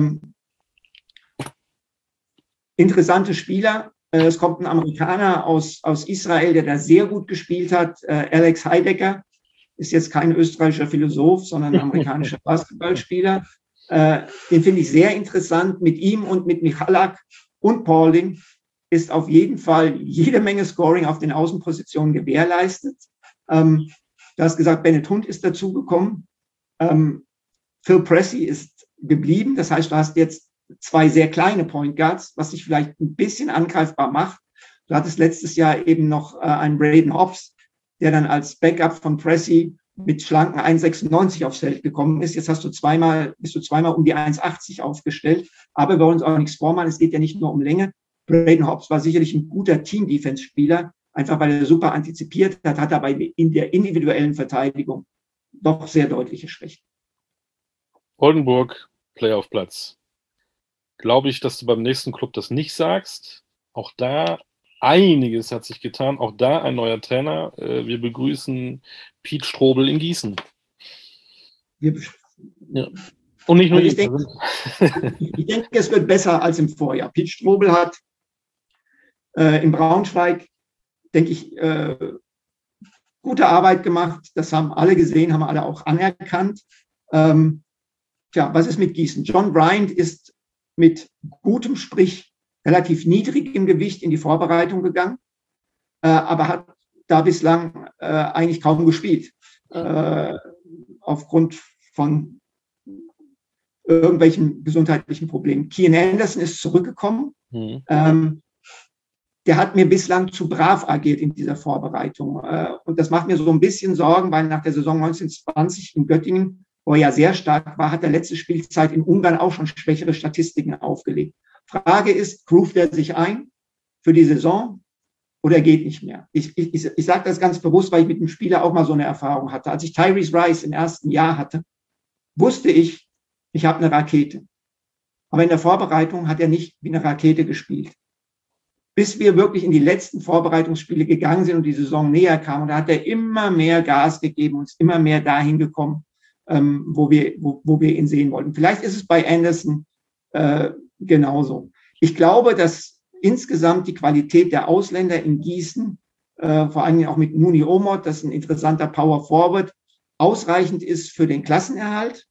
Interessante Spieler. Es kommt ein Amerikaner aus Israel, der da sehr gut gespielt hat. Alex Heidecker ist jetzt kein österreichischer Philosoph, sondern ein amerikanischer Basketballspieler. Den finde ich sehr interessant. Mit ihm und mit Michalak und Paulding ist auf jeden Fall jede Menge Scoring auf den Außenpositionen gewährleistet. Du hast gesagt, Bennett Hund ist dazugekommen. Phil Pressey ist geblieben. Das heißt, du hast jetzt 2 sehr kleine Point Guards, was sich vielleicht ein bisschen angreifbar macht. Du hattest letztes Jahr eben noch einen Braden Hobbs, der dann als Backup von Pressey mit schlanken 1,96 aufs Feld gekommen ist. Jetzt bist du zweimal um die 1,80 aufgestellt. Aber wir wollen uns auch nichts vormachen. Es geht ja nicht nur um Länge. Braden Hobbs war sicherlich ein guter Team-Defense-Spieler, einfach weil er super antizipiert hat, hat aber in der individuellen Verteidigung doch sehr deutliche Schwächen. Oldenburg, Playoff-Platz. Glaube ich, dass du beim nächsten Club das nicht sagst. Auch da einiges hat sich getan. Auch da ein neuer Trainer. Wir begrüßen Piet Strobel in Gießen. Ja. Und nicht nur ich denke, es wird besser als im Vorjahr. Piet Strobel hat in Braunschweig denke ich, gute Arbeit gemacht. Das haben alle gesehen, haben alle auch anerkannt. Was ist mit Gießen? John Bryant ist mit gutem, sprich relativ niedrigem Gewicht in die Vorbereitung gegangen, aber hat da bislang eigentlich kaum gespielt. Aufgrund von irgendwelchen gesundheitlichen Problemen. Kian Anderson ist zurückgekommen. Der hat mir bislang zu brav agiert in dieser Vorbereitung. Und das macht mir so ein bisschen Sorgen, weil nach der Saison 1920 in Göttingen, wo er ja sehr stark war, hat er letzte Spielzeit in Ungarn auch schon schwächere Statistiken aufgelegt. Frage ist, groovt er sich ein für die Saison oder geht nicht mehr? Ich sage das ganz bewusst, weil ich mit dem Spieler auch mal so eine Erfahrung hatte. Als ich Tyrese Rice im ersten Jahr hatte, wusste ich habe eine Rakete. Aber in der Vorbereitung hat er nicht wie eine Rakete gespielt. Bis wir wirklich in die letzten Vorbereitungsspiele gegangen sind und die Saison näher kam. Und da hat er immer mehr Gas gegeben und ist immer mehr dahin gekommen, wo wir ihn sehen wollten. Vielleicht ist es bei Anderson genauso. Ich glaube, dass insgesamt die Qualität der Ausländer in Gießen, vor allem auch mit Mouni Omot, das ist ein interessanter Power Forward, ausreichend ist für den Klassenerhalt.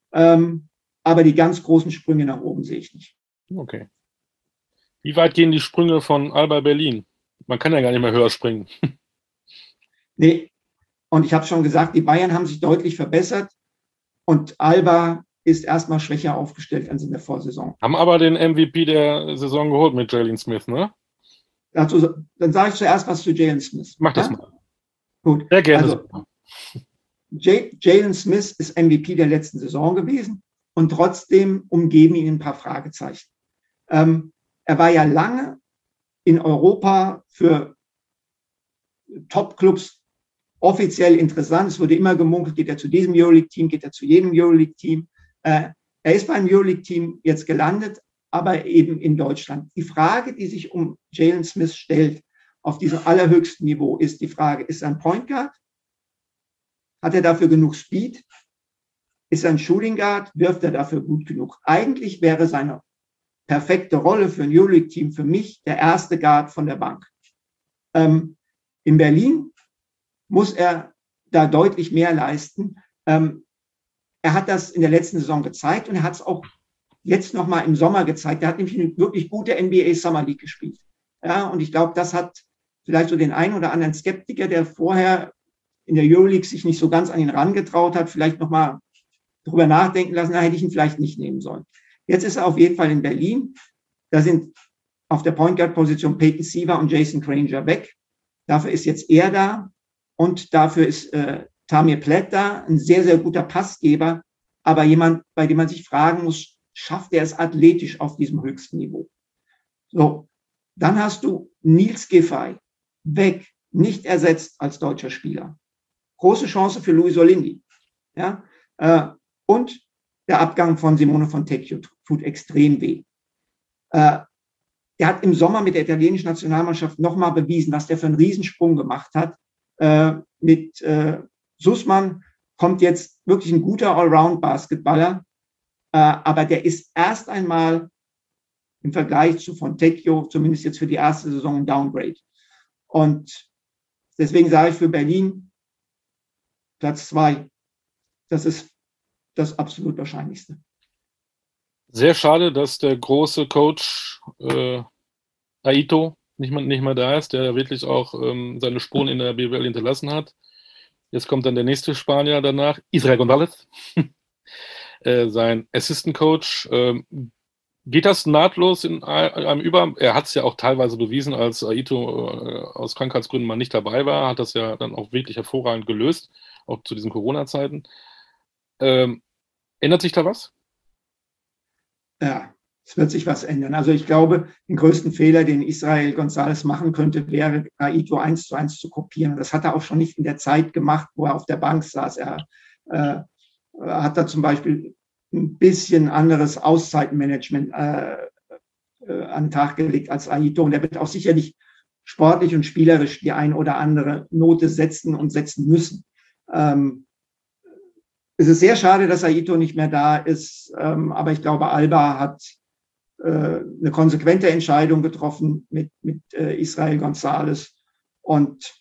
Aber die ganz großen Sprünge nach oben sehe ich nicht. Okay. Wie weit gehen die Sprünge von Alba Berlin? Man kann ja gar nicht mehr höher springen. Nee, und ich habe schon gesagt, die Bayern haben sich deutlich verbessert und Alba ist erstmal schwächer aufgestellt als in der Vorsaison. Haben aber den MVP der Saison geholt mit Jalen Smith, ne? Also, dann sage ich zuerst was zu Jalen Smith. Mach das mal. Gut. Sehr gerne. Also, Jalen Smith ist MVP der letzten Saison gewesen und trotzdem umgeben ihn ein paar Fragezeichen. Er war ja lange in Europa für Top-Clubs offiziell interessant. Es wurde immer gemunkelt, geht er zu diesem Euroleague-Team, geht er zu jedem Euroleague-Team. Er ist beim Euroleague-Team jetzt gelandet, aber eben in Deutschland. Die Frage, die sich um Jalen Smith stellt, auf diesem allerhöchsten Niveau, ist die Frage, ist er ein Point Guard? Hat er dafür genug Speed? Ist er ein Shooting Guard? Wirft er dafür gut genug? Eigentlich wäre seine perfekte Rolle für ein Euroleague-Team für mich der erste Guard von der Bank. In Berlin muss er da deutlich mehr leisten. Er hat das in der letzten Saison gezeigt und er hat es auch jetzt nochmal im Sommer gezeigt. Er hat nämlich eine wirklich gute NBA Summer League gespielt. Ja, und ich glaube, das hat vielleicht so den einen oder anderen Skeptiker, der vorher in der Euroleague sich nicht so ganz an ihn rangetraut hat, vielleicht nochmal drüber nachdenken lassen, da hätte ich ihn vielleicht nicht nehmen sollen. Jetzt ist er auf jeden Fall in Berlin. Da sind auf der Point Guard Position Peyton Siever und Jason Granger weg. Dafür ist jetzt er da und dafür ist Tamir Platt da, ein sehr, sehr guter Passgeber, aber jemand, bei dem man sich fragen muss, schafft er es athletisch auf diesem höchsten Niveau? So, dann hast du Nils Giffey weg, nicht ersetzt als deutscher Spieler. Große Chance für Luis Olindi. Ja, und der Abgang von Simone Fontecchio tut extrem weh. Er hat im Sommer mit der italienischen Nationalmannschaft nochmal bewiesen, was der für einen Riesensprung gemacht hat. Mit Sussman kommt jetzt wirklich ein guter Allround-Basketballer, aber der ist erst einmal im Vergleich zu Fontecchio, zumindest jetzt für die erste Saison, ein Downgrade. Und deswegen sage ich für Berlin Platz 2. Das ist das absolut Wahrscheinlichste. Sehr schade, dass der große Coach Aito nicht mehr da ist, der wirklich auch seine Spuren in der BWL hinterlassen hat. Jetzt kommt dann der nächste Spanier danach, Israel González, sein Assistant Coach. Geht das nahtlos in einem Über? Er hat es ja auch teilweise bewiesen, als Aito aus Krankheitsgründen mal nicht dabei war, hat das ja dann auch wirklich hervorragend gelöst, auch zu diesen Corona-Zeiten. Ändert sich da was? Ja, es wird sich was ändern. Also ich glaube, den größten Fehler, den Israel González machen könnte, wäre Aito 1:1 zu kopieren. Das hat er auch schon nicht in der Zeit gemacht, wo er auf der Bank saß. Er hat da zum Beispiel ein bisschen anderes Auszeitenmanagement an den Tag gelegt als Aito. Und er wird auch sicherlich sportlich und spielerisch die ein oder andere Note setzen und setzen müssen. Es ist sehr schade, dass Aito nicht mehr da ist, aber ich glaube, Alba hat eine konsequente Entscheidung getroffen mit Israel González Und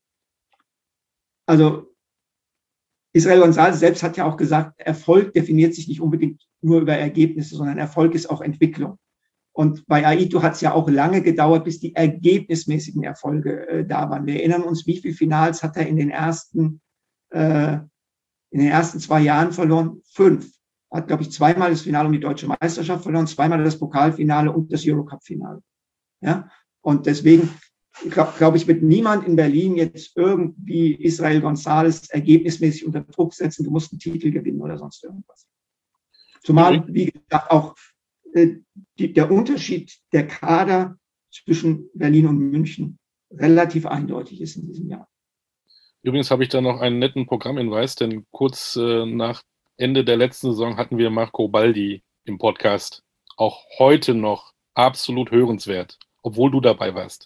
also Israel González selbst hat ja auch gesagt, Erfolg definiert sich nicht unbedingt nur über Ergebnisse, sondern Erfolg ist auch Entwicklung. Und bei Aito hat es ja auch lange gedauert, bis die ergebnismäßigen Erfolge da waren. Wir erinnern uns, wie viele Finals hat er in den ersten 2 Jahren verloren? 5. Hat, glaube ich, 2-mal das Finale um die deutsche Meisterschaft verloren, 2-mal das Pokalfinale und das Eurocup-Finale. Ja? Und deswegen glaube ich, wird niemand in Berlin jetzt irgendwie Israel González ergebnismäßig unter Druck setzen, du musst einen Titel gewinnen oder sonst irgendwas. Zumal, wie gesagt, auch der Unterschied der Kader zwischen Berlin und München relativ eindeutig ist in diesem Jahr. Übrigens habe ich da noch einen netten Programmhinweis, denn kurz nach Ende der letzten Saison hatten wir Marco Baldi im Podcast. Auch heute noch absolut hörenswert, obwohl du dabei warst.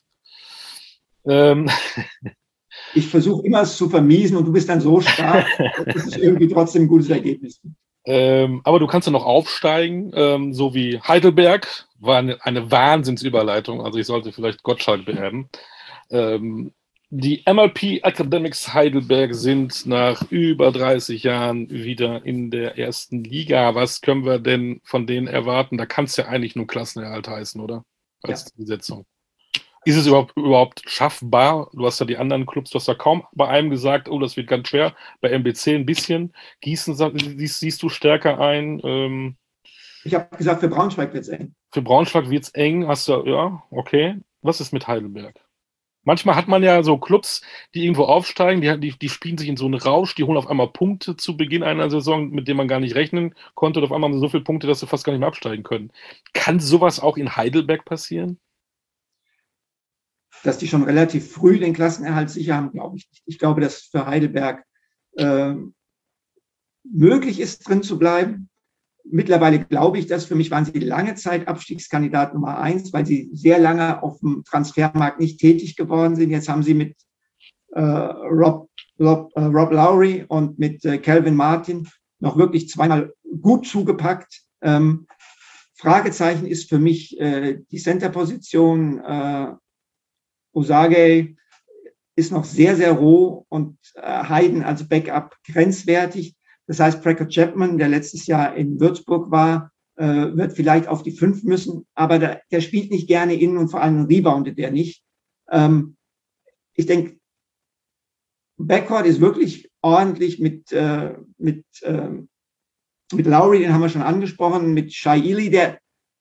Ich versuche immer es zu vermiesen und du bist dann so stark, dass es irgendwie trotzdem ein gutes Ergebnis gibt. Aber du kannst ja noch aufsteigen, so wie Heidelberg, war eine Wahnsinnsüberleitung, also ich sollte vielleicht Gottschalk beerben. Die MLP Academics Heidelberg sind nach über 30 Jahren wieder in der ersten Liga. Was können wir denn von denen erwarten? Da kann es ja eigentlich nur Klassenerhalt heißen, oder? Als Zielsetzung. Ist es überhaupt schaffbar? Du hast ja die anderen Clubs, du hast ja kaum bei einem gesagt, oh, das wird ganz schwer. Bei MBC ein bisschen. Gießen siehst du stärker ein. Ich habe gesagt, für Braunschweig wird es eng. Für Braunschweig wird es eng. Hast du, ja, okay. Was ist mit Heidelberg? Manchmal hat man ja so Clubs, die irgendwo aufsteigen, die spielen sich in so einen Rausch, die holen auf einmal Punkte zu Beginn einer Saison, mit denen man gar nicht rechnen konnte. Und auf einmal haben sie so viele Punkte, dass sie fast gar nicht mehr absteigen können. Kann sowas auch in Heidelberg passieren? Dass die schon relativ früh den Klassenerhalt sicher haben, glaube ich nicht. Ich glaube, dass für Heidelberg möglich ist, drin zu bleiben. Mittlerweile glaube ich das. Für mich waren sie lange Zeit Abstiegskandidat Nummer 1, weil sie sehr lange auf dem Transfermarkt nicht tätig geworden sind. Jetzt haben sie mit Rob Lowry und mit Calvin Martin noch wirklich 2-mal gut zugepackt. Fragezeichen ist für mich die Center-Position. Osage ist noch sehr, sehr roh und Hayden als Backup grenzwertig. Das heißt, Pracker Chapman, der letztes Jahr in Würzburg war, wird vielleicht auf die 5 müssen, aber der spielt nicht gerne innen und vor allem reboundet der nicht. Ich denke, Backcourt ist wirklich ordentlich mit Lowry, den haben wir schon angesprochen, mit Shai Ili, der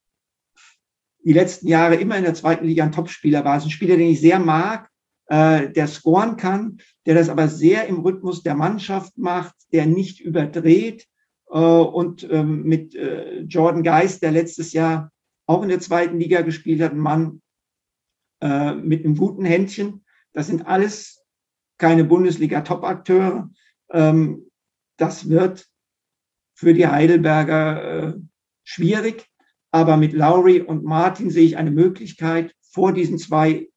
die letzten Jahre immer in der zweiten Liga ein Topspieler war. Es ist ein Spieler, den ich sehr mag, der scoren kann, der das aber sehr im Rhythmus der Mannschaft macht, der nicht überdreht. Und mit Jordan Geist, der letztes Jahr auch in der zweiten Liga gespielt hat, ein Mann mit einem guten Händchen. Das sind alles keine Bundesliga-Top-Akteure. Das wird für die Heidelberger schwierig. Aber mit Lowry und Martin sehe ich eine Möglichkeit. Vor diesen 2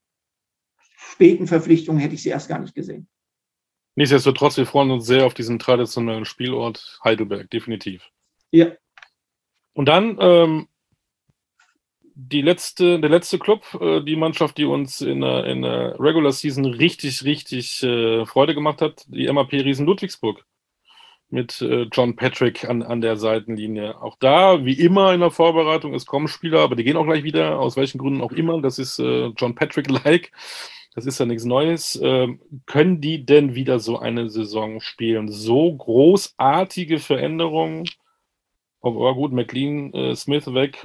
späten Verpflichtungen hätte ich sie erst gar nicht gesehen. Nichtsdestotrotz, wir freuen uns sehr auf diesen traditionellen Spielort Heidelberg, definitiv. Ja. Und dann der letzte Club, die Mannschaft, die uns in der Regular Season richtig Freude gemacht hat, die MAP Riesen Ludwigsburg. Mit John Patrick an der Seitenlinie. Auch da, wie immer in der Vorbereitung, es kommen Spieler, aber die gehen auch gleich wieder, aus welchen Gründen auch immer. Das ist John Patrick-like. Das ist ja nichts Neues. Können die denn wieder so eine Saison spielen? So großartige Veränderungen. Aber gut, McLean, Smith weg.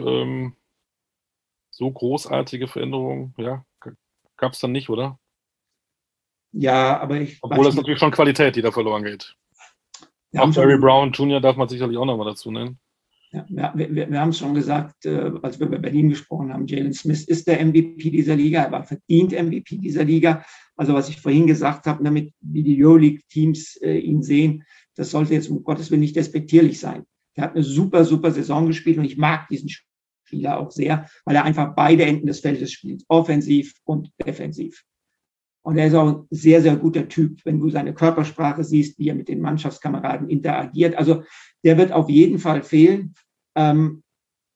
So großartige Veränderungen, ja, gab es dann nicht, oder? Ja, aber obwohl das natürlich schon Qualität, die da verloren geht. Auch Barry Brown Jr. darf man sicherlich auch nochmal dazu nennen. Ja, wir haben es schon gesagt, als wir über Berlin gesprochen haben, Jalen Smith ist der MVP dieser Liga, er war verdient MVP dieser Liga. Also was ich vorhin gesagt habe, damit wie die Euroleague-Teams ihn sehen, das sollte jetzt um Gottes Willen nicht despektierlich sein. Er hat eine super Saison gespielt und ich mag diesen Spieler auch sehr, weil er einfach beide Enden des Feldes spielt, offensiv und defensiv. Und er ist auch ein sehr, sehr guter Typ, wenn du seine Körpersprache siehst, wie er mit den Mannschaftskameraden interagiert. Also der wird auf jeden Fall fehlen. Wenn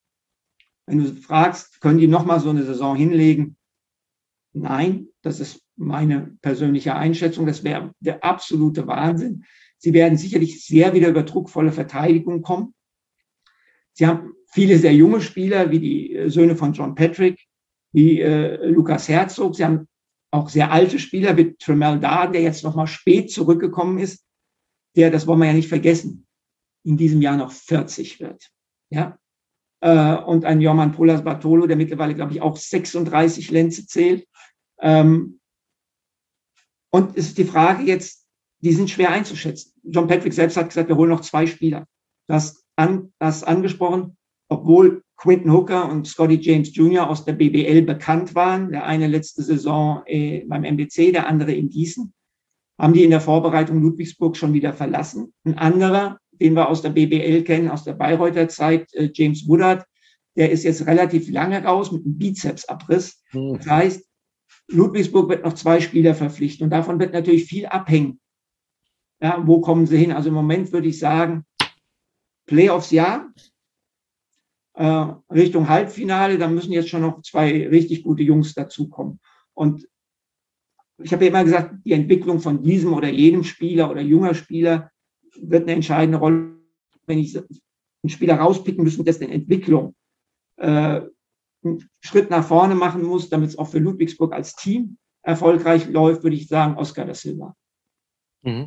du fragst, können die nochmal so eine Saison hinlegen? Nein, das ist meine persönliche Einschätzung. Das wäre der absolute Wahnsinn. Sie werden sicherlich sehr wieder über druckvolle Verteidigung kommen. Sie haben viele sehr junge Spieler, wie die Söhne von John Patrick, wie Lukas Herzog. Sie haben auch sehr alte Spieler wie Tremel Darden, der jetzt nochmal spät zurückgekommen ist, der, das wollen wir ja nicht vergessen, in diesem Jahr noch 40 wird. Ja? Und ein Jorman Pulas Bartolo, der mittlerweile, glaube ich, auch 36 Lenze zählt. Und es ist die Frage jetzt, die sind schwer einzuschätzen. John Patrick selbst hat gesagt, wir holen noch 2 Spieler. Das angesprochen, obwohl Quinton Hooker und Scotty James Jr. aus der BBL bekannt waren, der eine letzte Saison beim MBC, der andere in Gießen, haben die in der Vorbereitung Ludwigsburg schon wieder verlassen. Ein anderer, den wir aus der BBL kennen, aus der Bayreuther Zeit, James Woodard, der ist jetzt relativ lange raus mit einem Bizepsabriss. Das heißt, Ludwigsburg wird noch 2 Spieler verpflichten und davon wird natürlich viel abhängen. Ja, wo kommen sie hin? Also im Moment würde ich sagen, Playoffs ja, Richtung Halbfinale, da müssen jetzt schon noch 2 richtig gute Jungs dazukommen. Und ich habe ja immer gesagt, die Entwicklung von diesem oder jedem Spieler oder junger Spieler wird eine entscheidende Rolle. Wenn ich einen Spieler rauspicken müssen, dessen Entwicklung einen Schritt nach vorne machen muss, damit es auch für Ludwigsburg als Team erfolgreich läuft, würde ich sagen, Oscar da Silva. Mhm.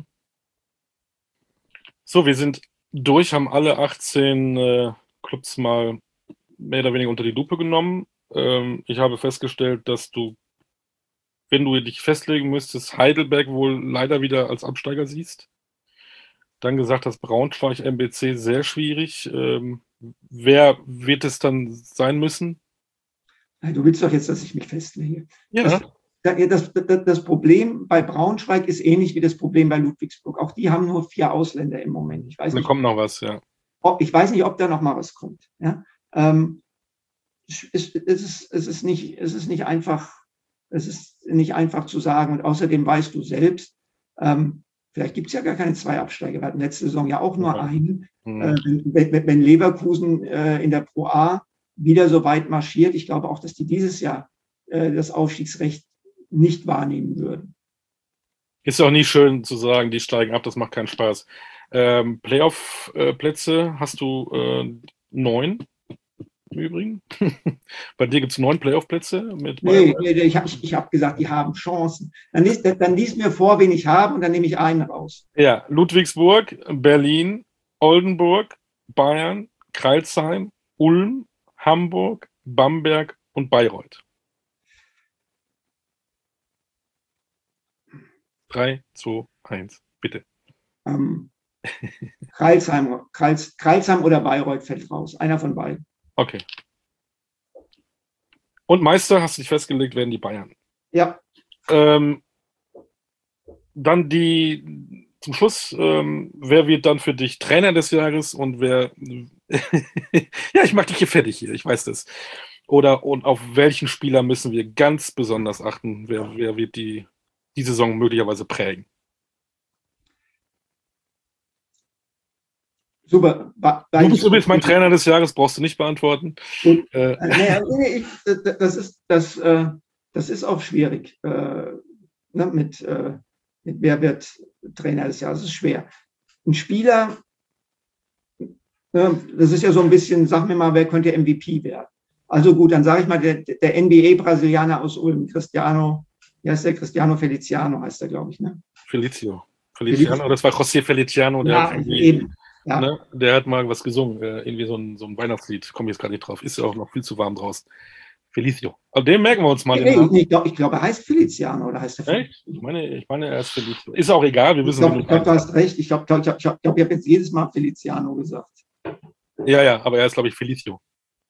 So, wir sind durch, haben alle 18 Clubs mal mehr oder weniger unter die Lupe genommen. Ich habe festgestellt, dass du, wenn du dich festlegen müsstest, Heidelberg wohl leider wieder als Absteiger siehst. Dann gesagt hast, Braunschweig, MBC sehr schwierig. Wer wird es dann sein müssen? Du willst doch jetzt, dass ich mich festlege. Ja. Das Problem bei Braunschweig ist ähnlich wie das Problem bei Ludwigsburg. Auch die haben nur 4 Ausländer im Moment. Ich weiß Da nicht, kommt noch was, ja. Ich weiß nicht, ob da noch mal was kommt. Ja? Es ist nicht einfach zu sagen. Und außerdem weißt du selbst, vielleicht gibt es ja gar keine 2 Absteiger. Wir hatten letzte Saison ja auch nur einen. Wenn Leverkusen in der Pro A wieder so weit marschiert, ich glaube auch, dass die dieses Jahr das Aufstiegsrecht nicht wahrnehmen würden. Ist auch nie schön zu sagen, die steigen ab, das macht keinen Spaß. Playoff-Plätze hast du 9 im Übrigen. Bei dir gibt es 9 Playoff-Plätze? Nee, ich hab gesagt, die haben Chancen. Dann lies mir vor, wen ich habe und dann nehme ich einen raus. Ja, Ludwigsburg, Berlin, Oldenburg, Bayern, Crailsheim, Ulm, Hamburg, Bamberg und Bayreuth. 3, 2, 1, bitte. Crailsheim oder Bayreuth fällt raus. Einer von beiden. Okay. Und Meister, hast du dich festgelegt, werden die Bayern. Ja. Dann zum Schluss, wer wird dann für dich Trainer des Jahres und wer ja, ich mache dich hier fertig hier, ich weiß das. Und auf welchen Spieler müssen wir ganz besonders achten? Wer wird die Saison möglicherweise prägen? Super. Du bist mein Trainer des Jahres, brauchst du nicht beantworten. Das ist auch schwierig. Mit wer wird Trainer des Jahres? Das ist schwer. Ein Spieler, das ist ja so ein bisschen, sag mir mal, wer könnte MVP werden? Also gut, dann sage ich mal, der NBA-Brasilianer aus Ulm, Cristiano Feliciano heißt er, glaube ich. Ne? Feliciano, das war José Feliciano, der hat mal was gesungen, irgendwie so ein Weihnachtslied, ich komme jetzt gerade nicht drauf, ist ja auch noch viel zu warm draußen. Felicio. Aber den merken wir uns mal. Ich glaube, er heißt Feliciano oder heißt er? Echt? Ich meine, er ist Felicio. Ist auch egal, wir wissen nicht. Ich glaube, du hast recht. Ich habe jetzt jedes Mal Feliciano gesagt. Ja, aber er ist, glaube ich, Felicio.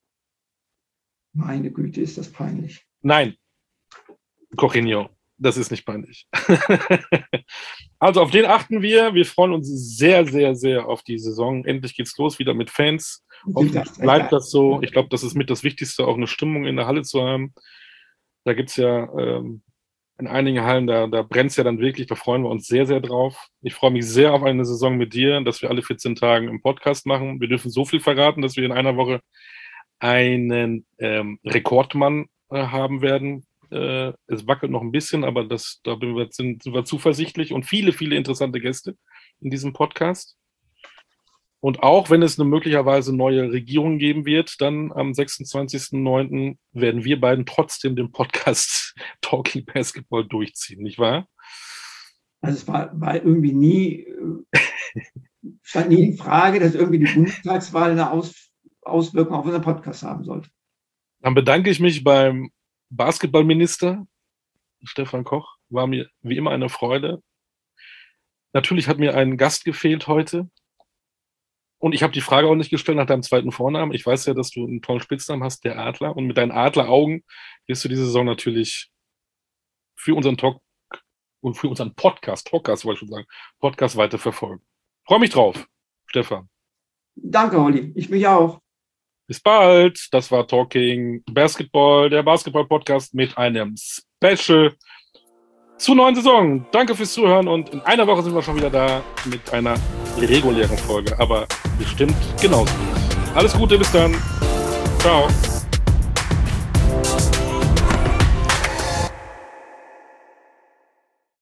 Meine Güte, ist das peinlich. Nein. Corinho. Das ist nicht peinlich. Also auf den achten wir. Wir freuen uns sehr, sehr, sehr auf die Saison. Endlich geht's los wieder mit Fans. Hoffentlich bleibt das so. Ich glaube, das ist mit das Wichtigste, auch eine Stimmung in der Halle zu haben. Da gibt es ja in einigen Hallen, da brennt es ja dann wirklich. Da freuen wir uns sehr, sehr drauf. Ich freue mich sehr auf eine Saison mit dir, dass wir alle 14 Tage im Podcast machen. Wir dürfen so viel verraten, dass wir in einer Woche einen Rekordmann haben werden. Es wackelt noch ein bisschen, aber da sind wir zuversichtlich und viele, viele interessante Gäste in diesem Podcast. Und auch wenn es eine möglicherweise neue Regierung geben wird, dann am 26.09. werden wir beiden trotzdem den Podcast Talking Basketball durchziehen, nicht wahr? Also es war irgendwie nie, stand nie in Frage, dass irgendwie die Bundestagswahl eine Auswirkung auf unseren Podcast haben sollte. Dann bedanke ich mich beim Basketballminister Stefan Koch. War mir wie immer eine Freude. Natürlich hat mir ein Gast gefehlt heute. Und ich habe die Frage auch nicht gestellt nach deinem zweiten Vornamen. Ich weiß ja, dass du einen tollen Spitznamen hast, der Adler. Und mit deinen Adleraugen wirst du diese Saison natürlich für unseren Talk und für unseren Podcast wollte ich schon sagen, Podcast weiter verfolgen. Freue mich drauf, Stefan. Danke, Olli. Ich mich auch. Bis bald. Das war Talking Basketball, der Basketball-Podcast mit einem Special zur neuen Saison. Danke fürs Zuhören und in einer Woche sind wir schon wieder da mit einer regulären Folge, aber bestimmt genauso. Alles Gute, bis dann. Ciao.